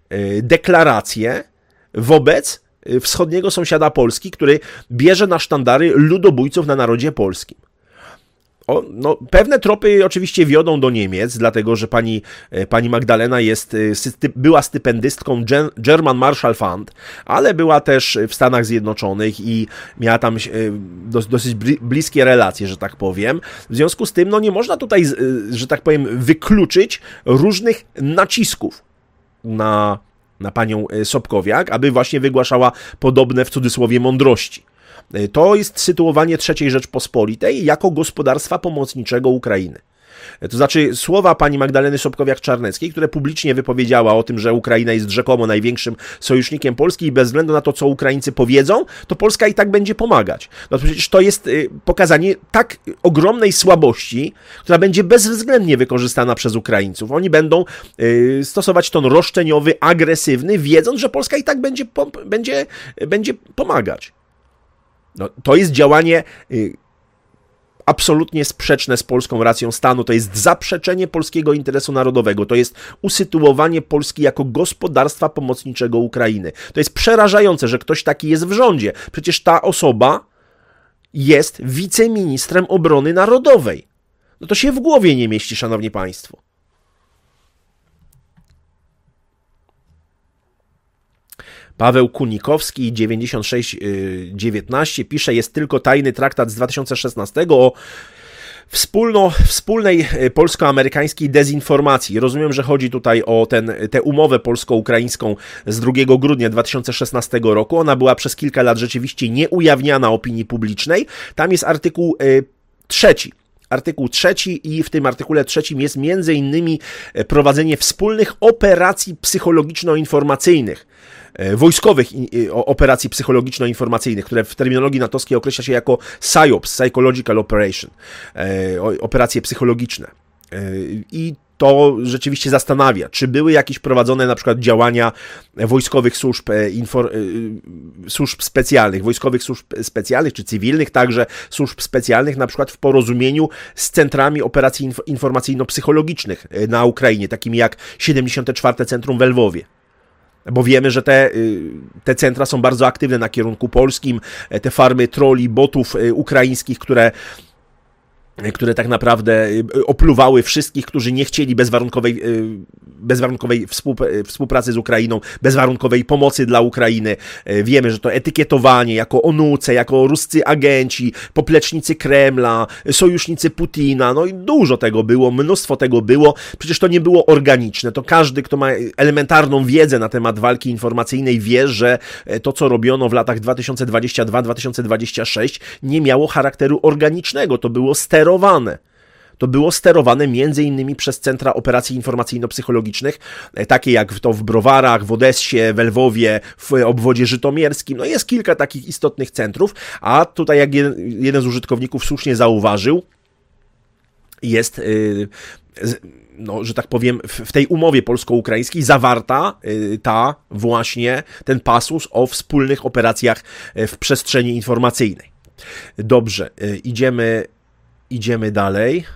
deklaracje wobec wschodniego sąsiada Polski, który bierze na sztandary ludobójców na narodzie polskim. O, no, pewne tropy oczywiście wiodą do Niemiec, dlatego że pani, pani Magdalena jest, była stypendystką German Marshall Fund, ale była też w Stanach Zjednoczonych i miała tam dosyć bliskie relacje, że tak powiem. W związku z tym no, nie można tutaj, że tak powiem, wykluczyć różnych nacisków na, na panią Sobkowiak, aby właśnie wygłaszała podobne w cudzysłowie mądrości. To jest sytuowanie trzeciej Rzeczpospolitej jako gospodarstwa pomocniczego Ukrainy. To znaczy słowa pani Magdaleny Sobkowiak-Czarneckiej, które publicznie wypowiedziała o tym, że Ukraina jest rzekomo największym sojusznikiem Polski i bez względu na to, co Ukraińcy powiedzą, to Polska i tak będzie pomagać. No przecież to jest pokazanie tak ogromnej słabości, która będzie bezwzględnie wykorzystana przez Ukraińców. Oni będą stosować ton roszczeniowy, agresywny, wiedząc, że Polska i tak będzie, będzie, będzie pomagać. No, to jest działanie absolutnie sprzeczne z polską racją stanu, to jest zaprzeczenie polskiego interesu narodowego, to jest usytuowanie Polski jako gospodarstwa pomocniczego Ukrainy. To jest przerażające, że ktoś taki jest w rządzie. Przecież ta osoba jest wiceministrem obrony narodowej. No to się w głowie nie mieści, szanowni państwo. Paweł Kunikowski, dziewięćdziesiąt sześć dziewiętnaście, pisze, jest tylko tajny traktat z dwa tysiące szesnastego o wspólno, wspólnej polsko-amerykańskiej dezinformacji. Rozumiem, że chodzi tutaj o ten, tę umowę polsko-ukraińską z drugiego grudnia dwa tysiące szesnastego roku. Ona była przez kilka lat rzeczywiście nieujawniana opinii publicznej. Tam jest artykuł y, trzeci. Artykuł trzeci i w tym artykule trzecim jest między innymi prowadzenie wspólnych operacji psychologiczno-informacyjnych, wojskowych operacji psychologiczno-informacyjnych, które w terminologii natowskiej określa się jako psyops, Psychological Operation, operacje psychologiczne. I to rzeczywiście zastanawia, czy były jakieś prowadzone na przykład działania wojskowych służb, infor, służb specjalnych, wojskowych służb specjalnych, czy cywilnych także służb specjalnych, na przykład w porozumieniu z centrami operacji informacyjno-psychologicznych na Ukrainie, takimi jak siedemdziesiąte czwarte Centrum w Lwowie. Bo wiemy, że te, te centra są bardzo aktywne na kierunku polskim, te farmy troli, botów ukraińskich, które które tak naprawdę opluwały wszystkich, którzy nie chcieli bezwarunkowej, bezwarunkowej współpracy z Ukrainą, bezwarunkowej pomocy dla Ukrainy. Wiemy, że to etykietowanie jako onuce, jako ruscy agenci, poplecznicy Kremla, sojusznicy Putina, no i dużo tego było, mnóstwo tego było. Przecież to nie było organiczne. To każdy, kto ma elementarną wiedzę na temat walki informacyjnej, wie, że to, co robiono w latach dwa tysiące dwudziestym drugim do dwa tysiące dwudziestego szóstego nie miało charakteru organicznego. To było sterowane. To było sterowane między innymi przez centra operacji informacyjno-psychologicznych, takie jak to w Browarach, w Odessie, w Lwowie, w obwodzie żytomierskim. No jest kilka takich istotnych centrów, a tutaj jak jeden, jeden z użytkowników słusznie zauważył, jest, yy, no, że tak powiem, w, w tej umowie polsko-ukraińskiej zawarta yy, ta właśnie, ten pasus o wspólnych operacjach w przestrzeni informacyjnej. Dobrze, yy, idziemy Idziemy dalej.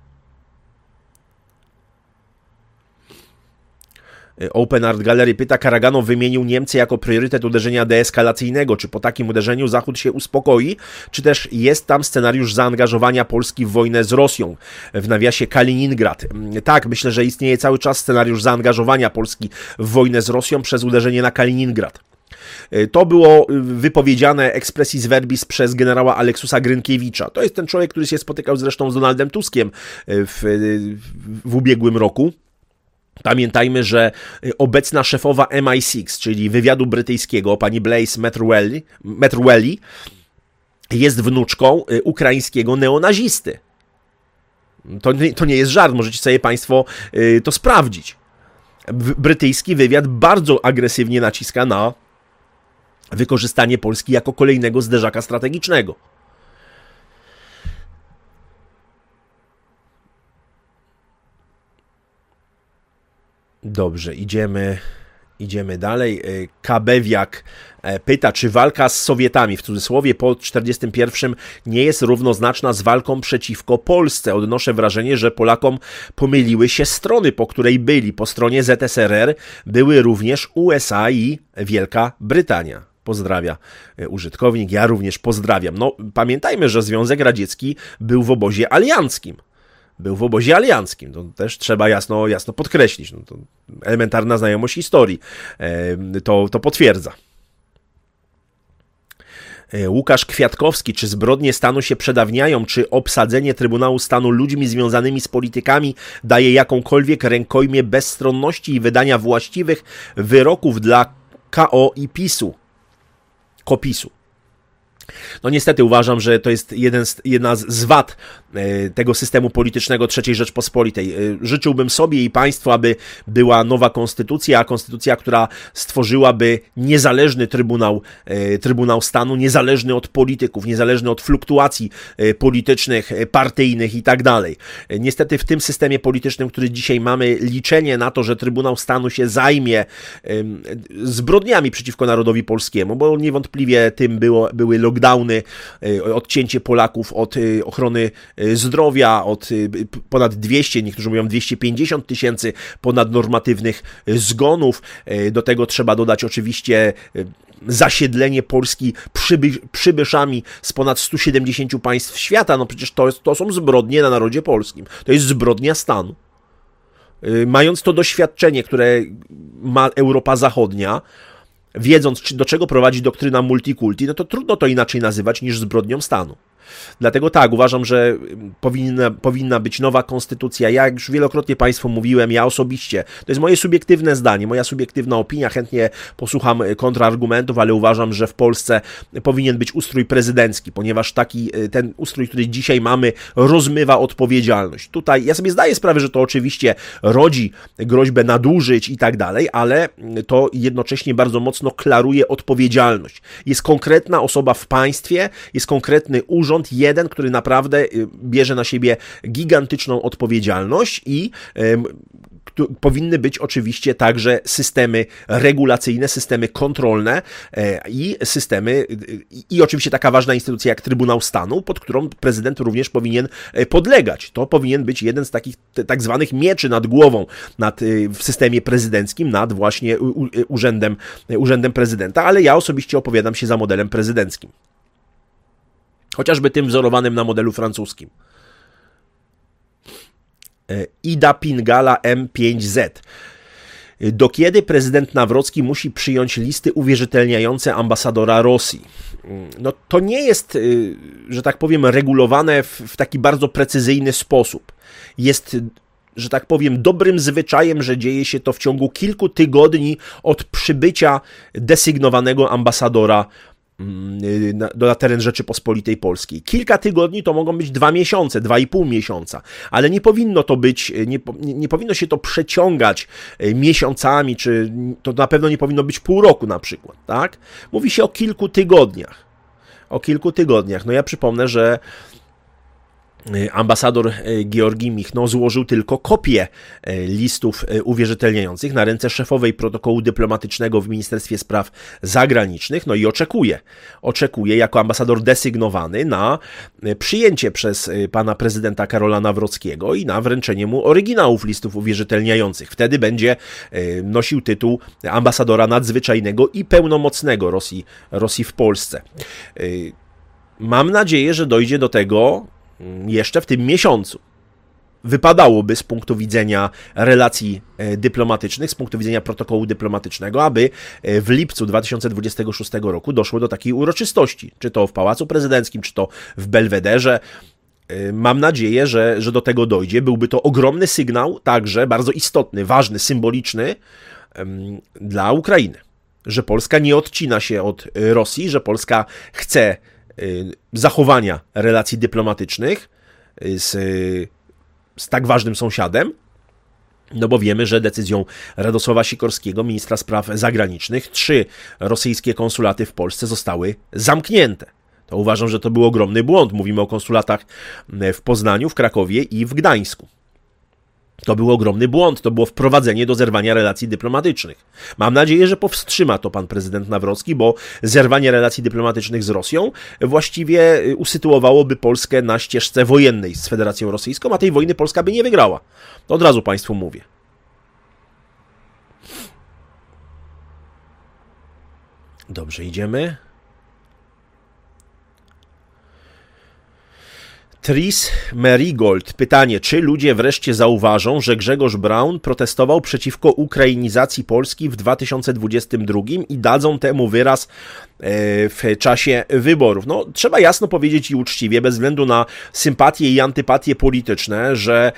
Open Art Gallery pyta, Karaganow wymienił Niemcy jako priorytet uderzenia deeskalacyjnego. Czy po takim uderzeniu Zachód się uspokoi? Czy też jest tam scenariusz zaangażowania Polski w wojnę z Rosją? W nawiasie Kaliningrad. Tak, myślę, że istnieje cały czas scenariusz zaangażowania Polski w wojnę z Rosją przez uderzenie na Kaliningrad. To było wypowiedziane expressis verbis przez generała Aleksusa Grynkiewicza. To jest ten człowiek, który się spotykał zresztą z Donaldem Tuskiem w, w ubiegłym roku. Pamiętajmy, że obecna szefowa M I sześć, czyli wywiadu brytyjskiego, pani Blaise Metrueli, jest wnuczką ukraińskiego neonazisty. To, to nie jest żart, możecie sobie państwo to sprawdzić. Brytyjski wywiad bardzo agresywnie naciska na wykorzystanie Polski jako kolejnego zderzaka strategicznego. Dobrze, idziemy, idziemy dalej. Kabewiak pyta, czy walka z Sowietami, w cudzysłowie, po czterdziestym pierwszym nie jest równoznaczna z walką przeciwko Polsce. Odnoszę wrażenie, że Polakom pomyliły się strony, po której byli. Po stronie Z S R R były również U S A i Wielka Brytania. Pozdrawia użytkownik, ja również pozdrawiam. No, pamiętajmy, że Związek Radziecki był w obozie alianckim. Był w obozie alianckim. To też trzeba jasno, jasno podkreślić. No, to elementarna znajomość historii to, to potwierdza. Łukasz Kwiatkowski, czy zbrodnie stanu się przedawniają, czy obsadzenie Trybunału Stanu ludźmi związanymi z politykami daje jakąkolwiek rękojmię bezstronności i wydania właściwych wyroków dla K O i PiSu? Kopisu. No niestety uważam, że to jest jeden z, jedna z wad e, tego systemu politycznego trzeciej Rzeczpospolitej. E, życzyłbym sobie i państwu, aby była nowa konstytucja, konstytucja, która stworzyłaby niezależny Trybunał, e, Trybunał Stanu, niezależny od polityków, niezależny od fluktuacji e, politycznych, e, partyjnych i tak dalej. E, niestety w tym systemie politycznym, który dzisiaj mamy, liczenie na to, że Trybunał Stanu się zajmie e, zbrodniami przeciwko narodowi polskiemu, bo niewątpliwie tym było, były lockdowny, Downy, odcięcie Polaków od ochrony zdrowia, od ponad dwieście, niektórzy mówią dwieście pięćdziesiąt tysięcy ponadnormatywnych zgonów. Do tego trzeba dodać oczywiście zasiedlenie Polski przyby, przybyszami z ponad stu siedemdziesięciu państw świata. No przecież to, jest, to są zbrodnie na narodzie polskim. To jest zbrodnia stanu. Mając to doświadczenie, które ma Europa Zachodnia, wiedząc, do czego prowadzi doktryna multikulti, no to trudno to inaczej nazywać niż zbrodnią stanu. Dlatego tak, uważam, że powinna, powinna być nowa konstytucja. Ja już wielokrotnie Państwu mówiłem, ja osobiście, to jest moje subiektywne zdanie, moja subiektywna opinia, chętnie posłucham kontrargumentów, ale uważam, że w Polsce powinien być ustrój prezydencki, ponieważ taki ten ustrój, który dzisiaj mamy, rozmywa odpowiedzialność. Tutaj ja sobie zdaję sprawę, że to oczywiście rodzi groźbę nadużyć i tak dalej, ale to jednocześnie bardzo mocno klaruje odpowiedzialność. Jest konkretna osoba w państwie, jest konkretny urząd, jeden, który naprawdę bierze na siebie gigantyczną odpowiedzialność i y, powinny być oczywiście także systemy regulacyjne, systemy kontrolne y, i systemy y, i oczywiście taka ważna instytucja jak Trybunał Stanu, pod którą prezydent również powinien podlegać. To powinien być jeden z takich t, tak zwanych mieczy nad głową nad, y, w systemie prezydenckim nad właśnie u, u, urzędem, urzędem prezydenta, ale ja osobiście opowiadam się za modelem prezydenckim. Chociażby tym wzorowanym na modelu francuskim. Ida Pingala M pięć Z. Do kiedy prezydent Nawrocki musi przyjąć listy uwierzytelniające ambasadora Rosji? No to nie jest, że tak powiem, regulowane w, w taki bardzo precyzyjny sposób. Jest, że tak powiem, dobrym zwyczajem, że dzieje się to w ciągu kilku tygodni od przybycia desygnowanego ambasadora Na, na teren Rzeczypospolitej Polskiej. Kilka tygodni to mogą być dwa miesiące, dwa i pół miesiąca, ale nie powinno to być, nie, nie powinno się to przeciągać miesiącami, czy to na pewno nie powinno być pół roku na przykład, tak? Mówi się o kilku tygodniach. O kilku tygodniach. No ja przypomnę, że ambasador Georgij Michno złożył tylko kopię listów uwierzytelniających na ręce szefowej protokołu dyplomatycznego w Ministerstwie Spraw Zagranicznych, no i oczekuje, oczekuje jako ambasador desygnowany na przyjęcie przez pana prezydenta Karola Nawrockiego i na wręczenie mu oryginałów listów uwierzytelniających. Wtedy będzie nosił tytuł ambasadora nadzwyczajnego i pełnomocnego Rosji, Rosji w Polsce. Mam nadzieję, że dojdzie do tego jeszcze w tym miesiącu. Wypadałoby z punktu widzenia relacji dyplomatycznych, z punktu widzenia protokołu dyplomatycznego, aby w lipcu dwa tysiące dwudziestego szóstego roku doszło do takiej uroczystości, czy to w Pałacu Prezydenckim, czy to w Belwederze. Mam nadzieję, że, że do tego dojdzie. Byłby to ogromny sygnał, także bardzo istotny, ważny, symboliczny um, dla Ukrainy, że Polska nie odcina się od Rosji, że Polska chce zachowania relacji dyplomatycznych z, z tak ważnym sąsiadem, no bo wiemy, że decyzją Radosława Sikorskiego, ministra spraw zagranicznych, trzy rosyjskie konsulaty w Polsce zostały zamknięte. To uważam, że to był ogromny błąd. Mówimy o konsulatach w Poznaniu, w Krakowie i w Gdańsku. To był ogromny błąd, to było wprowadzenie do zerwania relacji dyplomatycznych. Mam nadzieję, że powstrzyma to pan prezydent Nawrocki, bo zerwanie relacji dyplomatycznych z Rosją właściwie usytuowałoby Polskę na ścieżce wojennej z Federacją Rosyjską, a tej wojny Polska by nie wygrała. To od razu państwu mówię. Dobrze, idziemy. Tris Marigold. Pytanie, czy ludzie wreszcie zauważą, że Grzegorz Braun protestował przeciwko ukrainizacji Polski w dwa tysiące dwudziestym drugim i dadzą temu wyraz w czasie wyborów? No, trzeba jasno powiedzieć i uczciwie, bez względu na sympatie i antypatie polityczne, że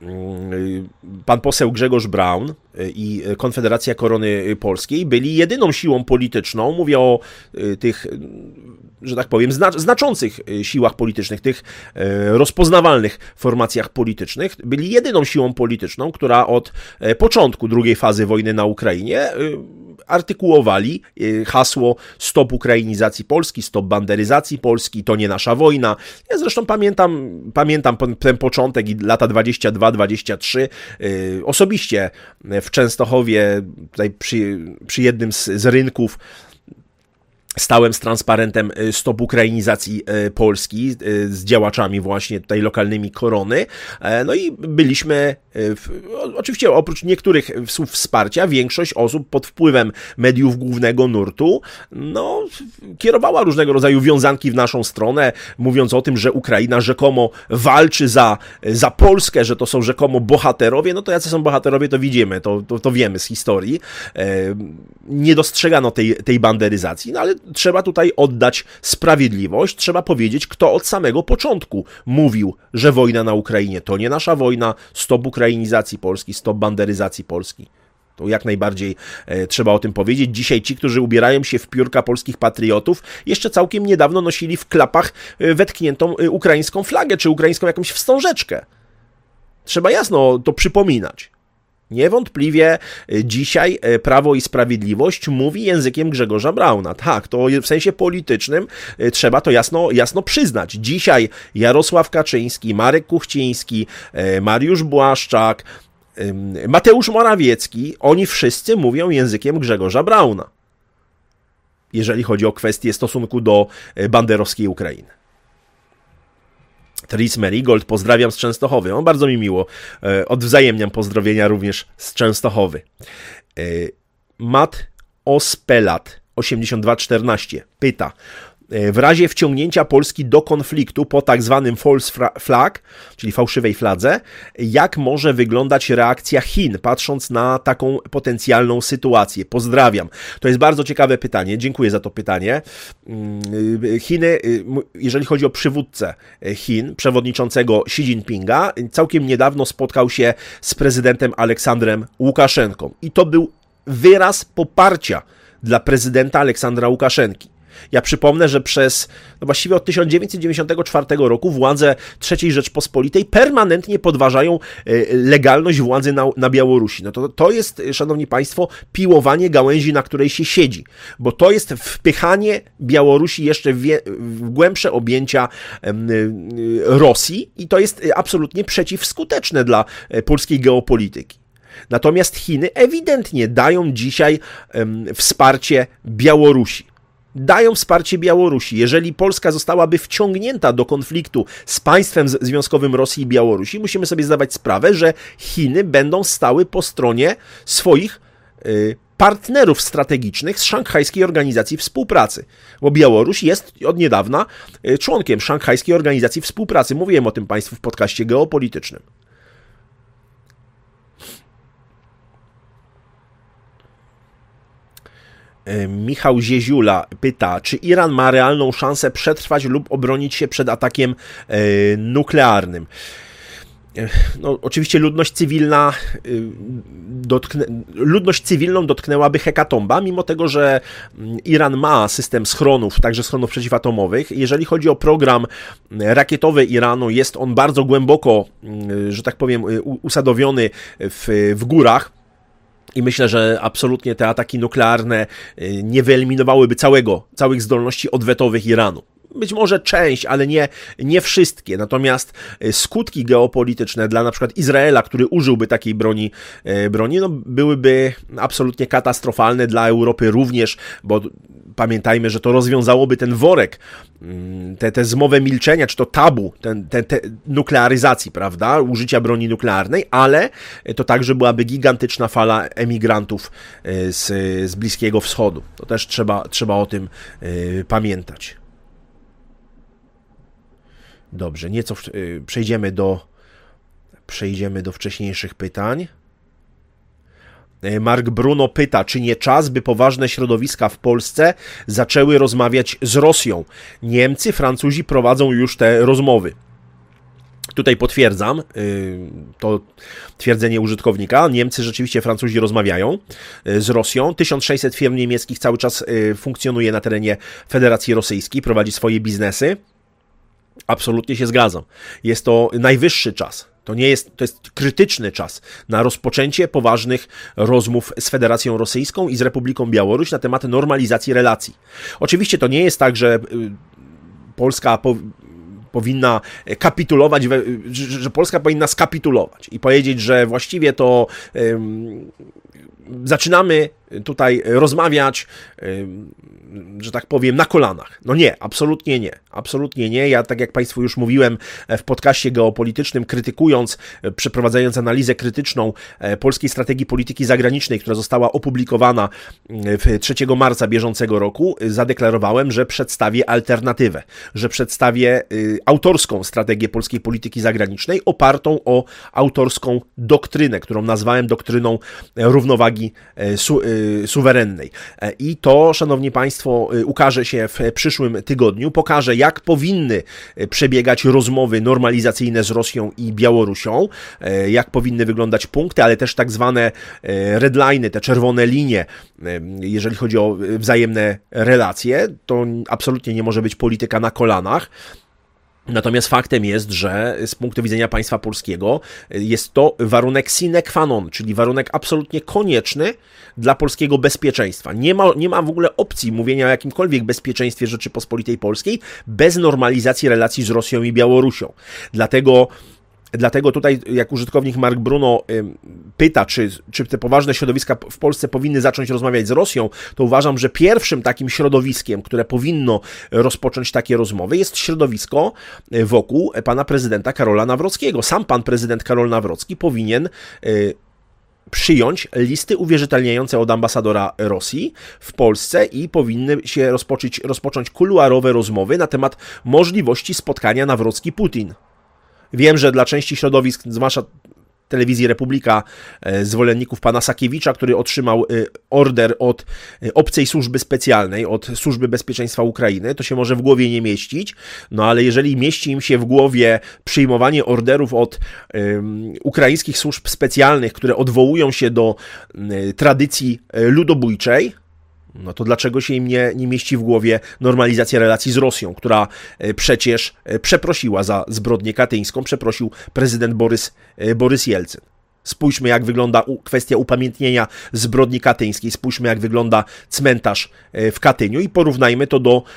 pan poseł Grzegorz Braun i Konfederacja Korony Polskiej byli jedyną siłą polityczną, mówię o tych, że tak powiem, znaczących siłach politycznych, tych rozpoznawalnych formacjach politycznych, byli jedyną siłą polityczną, która od początku drugiej fazy wojny na Ukrainie artykułowali hasło stop ukrainizacji Polski, stop banderyzacji Polski, to nie nasza wojna. Ja zresztą pamiętam, pamiętam ten początek i lata dwadzieścia dwa dwadzieścia trzy. Osobiście w Częstochowie, tutaj przy, przy jednym z, z rynków, stałem z transparentem stop ukrainizacji Polski, z działaczami właśnie tutaj lokalnymi Korony. No i byliśmy, oczywiście oprócz niektórych słów wsparcia, większość osób pod wpływem mediów głównego nurtu, no, kierowała różnego rodzaju wiązanki w naszą stronę, mówiąc o tym, że Ukraina rzekomo walczy za, za Polskę, że to są rzekomo bohaterowie. No to jacy są bohaterowie, to widzimy, to, to, to wiemy z historii. Nie dostrzegano tej, tej banderyzacji, no ale trzeba tutaj oddać sprawiedliwość, trzeba powiedzieć, kto od samego początku mówił, że wojna na Ukrainie to nie nasza wojna, stop ukrainizacji Polski, stop banderyzacji Polski. To jak najbardziej e, trzeba o tym powiedzieć. Dzisiaj ci, którzy ubierają się w piórka polskich patriotów, jeszcze całkiem niedawno nosili w klapach e, wetkniętą e, ukraińską flagę, czy ukraińską jakąś wstążeczkę. Trzeba jasno to przypominać. Niewątpliwie dzisiaj Prawo i Sprawiedliwość mówi językiem Grzegorza Brauna. Tak, to w sensie politycznym trzeba to jasno, jasno przyznać. Dzisiaj Jarosław Kaczyński, Marek Kuchciński, Mariusz Błaszczak, Mateusz Morawiecki, oni wszyscy mówią językiem Grzegorza Brauna, jeżeli chodzi o kwestię stosunku do banderowskiej Ukrainy. Tris Merigold, pozdrawiam z Częstochowy. O, bardzo mi miło. Odwzajemniam pozdrowienia również z Częstochowy. Matt Ospelat, osiemdziesiąt dwa czternaście, pyta: w razie wciągnięcia Polski do konfliktu po tak zwanym false flag, czyli fałszywej fladze, jak może wyglądać reakcja Chin, patrząc na taką potencjalną sytuację? Pozdrawiam. To jest bardzo ciekawe pytanie. Dziękuję za to pytanie. Chiny, jeżeli chodzi o przywódcę Chin, przewodniczącego Xi Jinpinga, całkiem niedawno spotkał się z prezydentem Aleksandrem Łukaszenką. I to był wyraz poparcia dla prezydenta Aleksandra Łukaszenki. Ja przypomnę, że przez no właściwie od tysiąc dziewięćset dziewięćdziesiątego czwartego roku władze trzeciej Rzeczpospolitej permanentnie podważają legalność władzy na, na Białorusi. No to, to jest, szanowni państwo, piłowanie gałęzi, na której się siedzi, bo to jest wpychanie Białorusi jeszcze w, wie, w głębsze objęcia Rosji i to jest absolutnie przeciwskuteczne dla polskiej geopolityki. Natomiast Chiny ewidentnie dają dzisiaj um, wsparcie Białorusi. Dają wsparcie Białorusi. Jeżeli Polska zostałaby wciągnięta do konfliktu z państwem związkowym Rosji i Białorusi, musimy sobie zdawać sprawę, że Chiny będą stały po stronie swoich y, partnerów strategicznych z Szanghajskiej Organizacji Współpracy. Bo Białoruś jest od niedawna y, członkiem Szanghajskiej Organizacji Współpracy. Mówiłem o tym państwu w podcaście geopolitycznym. Michał Zieziula pyta, czy Iran ma realną szansę przetrwać lub obronić się przed atakiem e, nuklearnym. No, oczywiście ludność cywilna dotknę, ludność cywilną dotknęłaby hekatomba, mimo tego, że Iran ma system schronów, także schronów przeciwatomowych. Jeżeli chodzi o program rakietowy Iranu, jest on bardzo głęboko, że tak powiem, usadowiony w, w górach. I myślę, że absolutnie te ataki nuklearne nie wyeliminowałyby całego, całych zdolności odwetowych Iranu. Być może część, ale nie, nie wszystkie. Natomiast skutki geopolityczne dla na przykład Izraela, który użyłby takiej broni, broni no byłyby absolutnie katastrofalne dla Europy również, bo pamiętajmy, że to rozwiązałoby ten worek, tę te, te zmowę milczenia, czy to tabu, ten, te, te nuklearyzacji, prawda, użycia broni nuklearnej, ale to także byłaby gigantyczna fala emigrantów z, z Bliskiego Wschodu. To też trzeba, trzeba o tym y, pamiętać. Dobrze, nieco y, przejdziemy do przejdziemy do wcześniejszych pytań. Mark Bruno pyta, czy nie czas, by poważne środowiska w Polsce zaczęły rozmawiać z Rosją? Niemcy, Francuzi prowadzą już te rozmowy. Tutaj potwierdzam to twierdzenie użytkownika. Niemcy rzeczywiście, Francuzi rozmawiają z Rosją. tysiąc sześćset firm niemieckich cały czas funkcjonuje na terenie Federacji Rosyjskiej, prowadzi swoje biznesy. Absolutnie się zgadzam. Jest to najwyższy czas. To nie jest, to jest krytyczny czas na rozpoczęcie poważnych rozmów z Federacją Rosyjską i z Republiką Białoruś na temat normalizacji relacji. Oczywiście to nie jest tak, że Polska po, powinna kapitulować, że, że Polska powinna skapitulować i powiedzieć, że właściwie to um, zaczynamy tutaj rozmawiać, że tak powiem, na kolanach. No nie, absolutnie nie. Absolutnie nie. Ja, tak jak Państwu już mówiłem w podcaście geopolitycznym, krytykując, przeprowadzając analizę krytyczną polskiej strategii polityki zagranicznej, która została opublikowana trzeciego marca bieżącego roku, zadeklarowałem, że przedstawię alternatywę, że przedstawię autorską strategię polskiej polityki zagranicznej opartą o autorską doktrynę, którą nazwałem doktryną równowagi su suwerennej. I to, szanowni Państwo, ukaże się w przyszłym tygodniu, pokaże, jak powinny przebiegać rozmowy normalizacyjne z Rosją i Białorusią, jak powinny wyglądać punkty, ale też tak zwane redliny, te czerwone linie, jeżeli chodzi o wzajemne relacje. To absolutnie nie może być polityka na kolanach. Natomiast faktem jest, że z punktu widzenia państwa polskiego jest to warunek sine qua non, czyli warunek absolutnie konieczny dla polskiego bezpieczeństwa. Nie ma, nie ma w ogóle opcji mówienia o jakimkolwiek bezpieczeństwie Rzeczypospolitej Polskiej bez normalizacji relacji z Rosją i Białorusią. Dlatego Dlatego tutaj, jak użytkownik Mark Bruno pyta, czy, czy te poważne środowiska w Polsce powinny zacząć rozmawiać z Rosją, to uważam, że pierwszym takim środowiskiem, które powinno rozpocząć takie rozmowy, jest środowisko wokół pana prezydenta Karola Nawrockiego. Sam pan prezydent Karol Nawrocki powinien przyjąć listy uwierzytelniające od ambasadora Rosji w Polsce i powinny się rozpocząć, rozpocząć kuluarowe rozmowy na temat możliwości spotkania Nawrocki-Putin. Wiem, że dla części środowisk, zwłaszcza telewizji Republika, zwolenników pana Sakiewicza, który otrzymał order od obcej służby specjalnej, od Służby Bezpieczeństwa Ukrainy, to się może w głowie nie mieścić, no ale jeżeli mieści im się w głowie przyjmowanie orderów od um, ukraińskich służb specjalnych, które odwołują się do um, tradycji ludobójczej, no to dlaczego się im nie, nie mieści w głowie normalizacja relacji z Rosją, która przecież przeprosiła za zbrodnię katyńską, przeprosił prezydent Borys, Borys Jelcyn. Spójrzmy, jak wygląda kwestia upamiętnienia zbrodni katyńskiej, spójrzmy, jak wygląda cmentarz w Katyniu i porównajmy to do,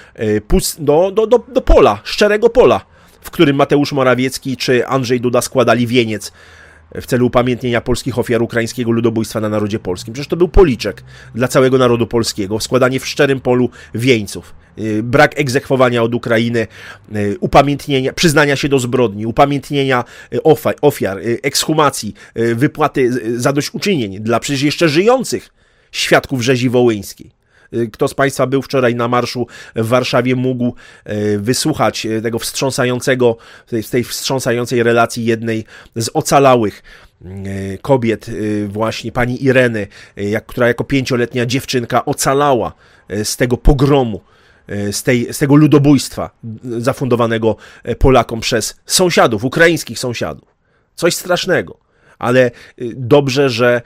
do, do, do, do pola, szczerego pola, w którym Mateusz Morawiecki czy Andrzej Duda składali wieniec w celu upamiętnienia polskich ofiar ukraińskiego ludobójstwa na narodzie polskim. Przecież to był policzek dla całego narodu polskiego, składanie w szczerym polu wieńców, brak egzekwowania od Ukrainy, upamiętnienia, przyznania się do zbrodni, upamiętnienia ofiar, ekshumacji, wypłaty zadośćuczynień dla przecież jeszcze żyjących świadków rzezi wołyńskiej. Kto z Państwa był wczoraj na marszu w Warszawie, mógł wysłuchać tego wstrząsającego, z tej wstrząsającej relacji jednej z ocalałych kobiet, właśnie pani Ireny, jak, która jako pięcioletnia dziewczynka ocalała z tego pogromu, z, tej, z tego ludobójstwa zafundowanego Polakom przez sąsiadów, ukraińskich sąsiadów. Coś strasznego, ale dobrze, że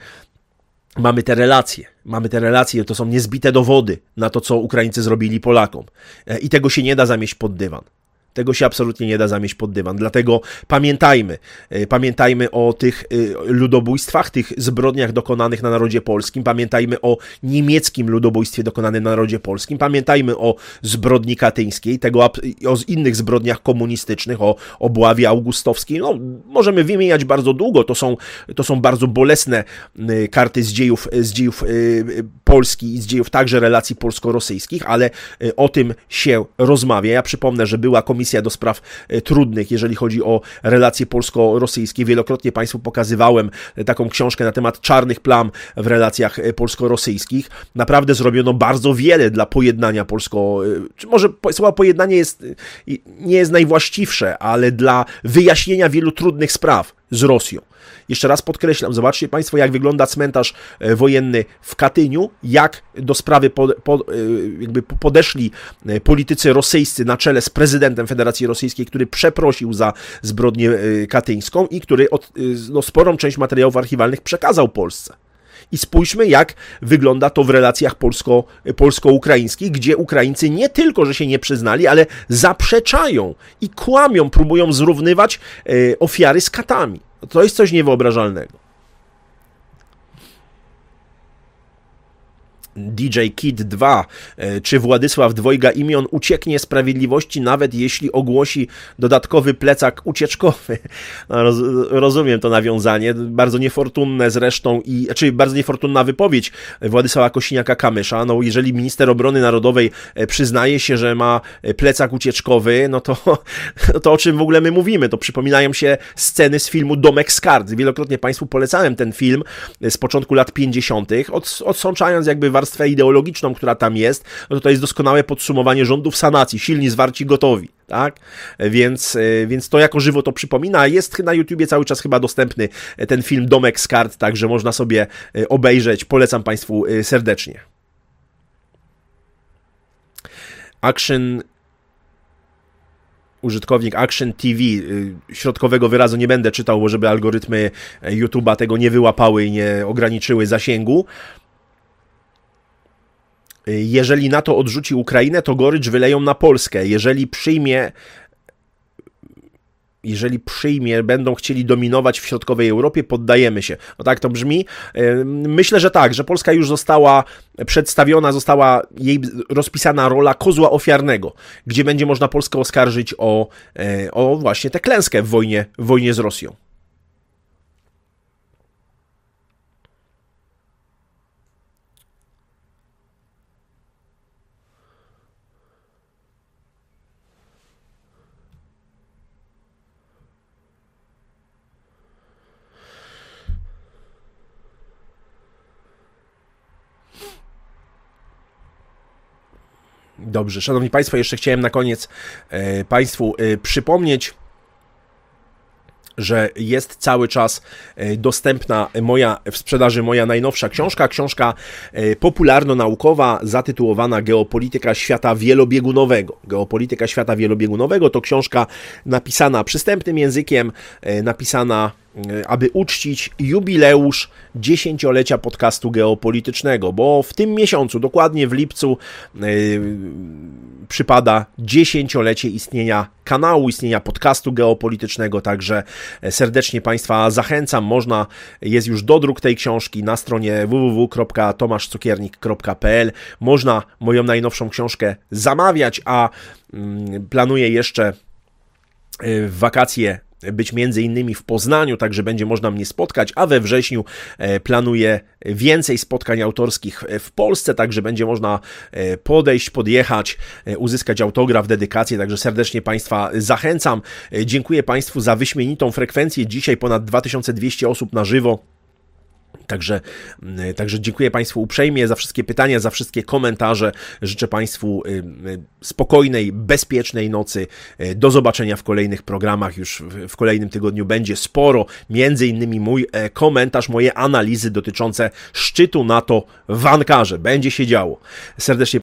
mamy te relacje, mamy te relacje, to są niezbite dowody na to, co Ukraińcy zrobili Polakom. I tego się nie da zamieść pod dywan. Tego się absolutnie nie da zamieść pod dywan. Dlatego pamiętajmy, pamiętajmy o tych ludobójstwach, tych zbrodniach dokonanych na narodzie polskim, pamiętajmy o niemieckim ludobójstwie dokonanym na narodzie polskim, pamiętajmy o zbrodni katyńskiej, tego, o innych zbrodniach komunistycznych, o obławie augustowskiej. No, możemy wymieniać bardzo długo, to są, to są bardzo bolesne karty z dziejów, z dziejów Polski i z dziejów także relacji polsko-rosyjskich, ale o tym się rozmawia. Ja przypomnę, że była komisja do spraw trudnych, jeżeli chodzi o relacje polsko-rosyjskie. Wielokrotnie Państwu pokazywałem taką książkę na temat czarnych plam w relacjach polsko-rosyjskich. Naprawdę zrobiono bardzo wiele dla pojednania polsko... Czy może słowo pojednanie jest, nie jest najwłaściwsze, ale dla wyjaśnienia wielu trudnych spraw z Rosją. Jeszcze raz podkreślam, zobaczcie Państwo, jak wygląda cmentarz wojenny w Katyniu, jak do sprawy pod, pod, jakby podeszli politycy rosyjscy na czele z prezydentem Federacji Rosyjskiej, który przeprosił za zbrodnię katyńską i który od, no, sporą część materiałów archiwalnych przekazał Polsce. I spójrzmy, jak wygląda to w relacjach polsko, polsko-ukraińskich, gdzie Ukraińcy nie tylko, że się nie przyznali, ale zaprzeczają i kłamią, próbują zrównywać ofiary z katami. To jest coś niewyobrażalnego. D J Kid dwa. Czy Władysław Dwojga Imion ucieknie sprawiedliwości, nawet jeśli ogłosi dodatkowy plecak ucieczkowy? No, roz, rozumiem to nawiązanie. Bardzo niefortunne zresztą, i, znaczy bardzo niefortunna wypowiedź Władysława Kosiniaka-Kamysza. No, jeżeli minister obrony narodowej przyznaje się, że ma plecak ucieczkowy, no to, to o czym w ogóle my mówimy? To przypominają się sceny z filmu Domek z kart. Wielokrotnie Państwu polecałem ten film z początku lat pięćdziesiątych, od, odsączając jakby warstwę ideologiczną, która tam jest, no to, to jest doskonałe podsumowanie rządów sanacji, silni, zwarci, gotowi, tak? Więc, więc to jako żywo to przypomina. Jest na YouTubie cały czas chyba dostępny ten film Domek z kart, także można sobie obejrzeć. Polecam Państwu serdecznie. Action użytkownik Action T V, środkowego wyrazu nie będę czytał, bo żeby algorytmy YouTube'a tego nie wyłapały i nie ograniczyły zasięgu. Jeżeli NATO odrzuci Ukrainę, to gorycz wyleją na Polskę. Jeżeli przyjmie, jeżeli przyjmie, będą chcieli dominować w środkowej Europie, poddajemy się. No tak to brzmi. Myślę, że tak, że Polska już została przedstawiona, została jej rozpisana rola kozła ofiarnego, gdzie będzie można Polskę oskarżyć o, o właśnie tę klęskę w wojnie, w wojnie z Rosją. Dobrze, Szanowni Państwo, jeszcze chciałem na koniec e, Państwu e, przypomnieć, że jest cały czas dostępna moja, w sprzedaży moja najnowsza książka, książka popularno-naukowa zatytułowana Geopolityka świata wielobiegunowego. Geopolityka świata wielobiegunowego to książka napisana przystępnym językiem, napisana, aby uczcić jubileusz dziesięciolecia podcastu geopolitycznego, bo w tym miesiącu, dokładnie w lipcu, yy, przypada dziesięciolecie istnienia kanału, istnienia podcastu geopolitycznego, także serdecznie Państwa zachęcam. Można, jest już dodruk tej książki na stronie w w w kropka tomasz cukiernik kropka p l. Można moją najnowszą książkę zamawiać, a yy, planuję jeszcze w wakacje być między innymi w Poznaniu, także będzie można mnie spotkać, a we wrześniu planuję więcej spotkań autorskich w Polsce, także będzie można podejść, podjechać, uzyskać autograf, dedykację, także serdecznie Państwa zachęcam. Dziękuję Państwu za wyśmienitą frekwencję, dzisiaj ponad dwa tysiące dwieście osób na żywo. Także, także dziękuję Państwu uprzejmie za wszystkie pytania, za wszystkie komentarze. Życzę Państwu spokojnej, bezpiecznej nocy. Do zobaczenia w kolejnych programach. Już w kolejnym tygodniu będzie sporo. Między innymi mój komentarz, moje analizy dotyczące szczytu NATO w Ankarze. Będzie się działo. Serdecznie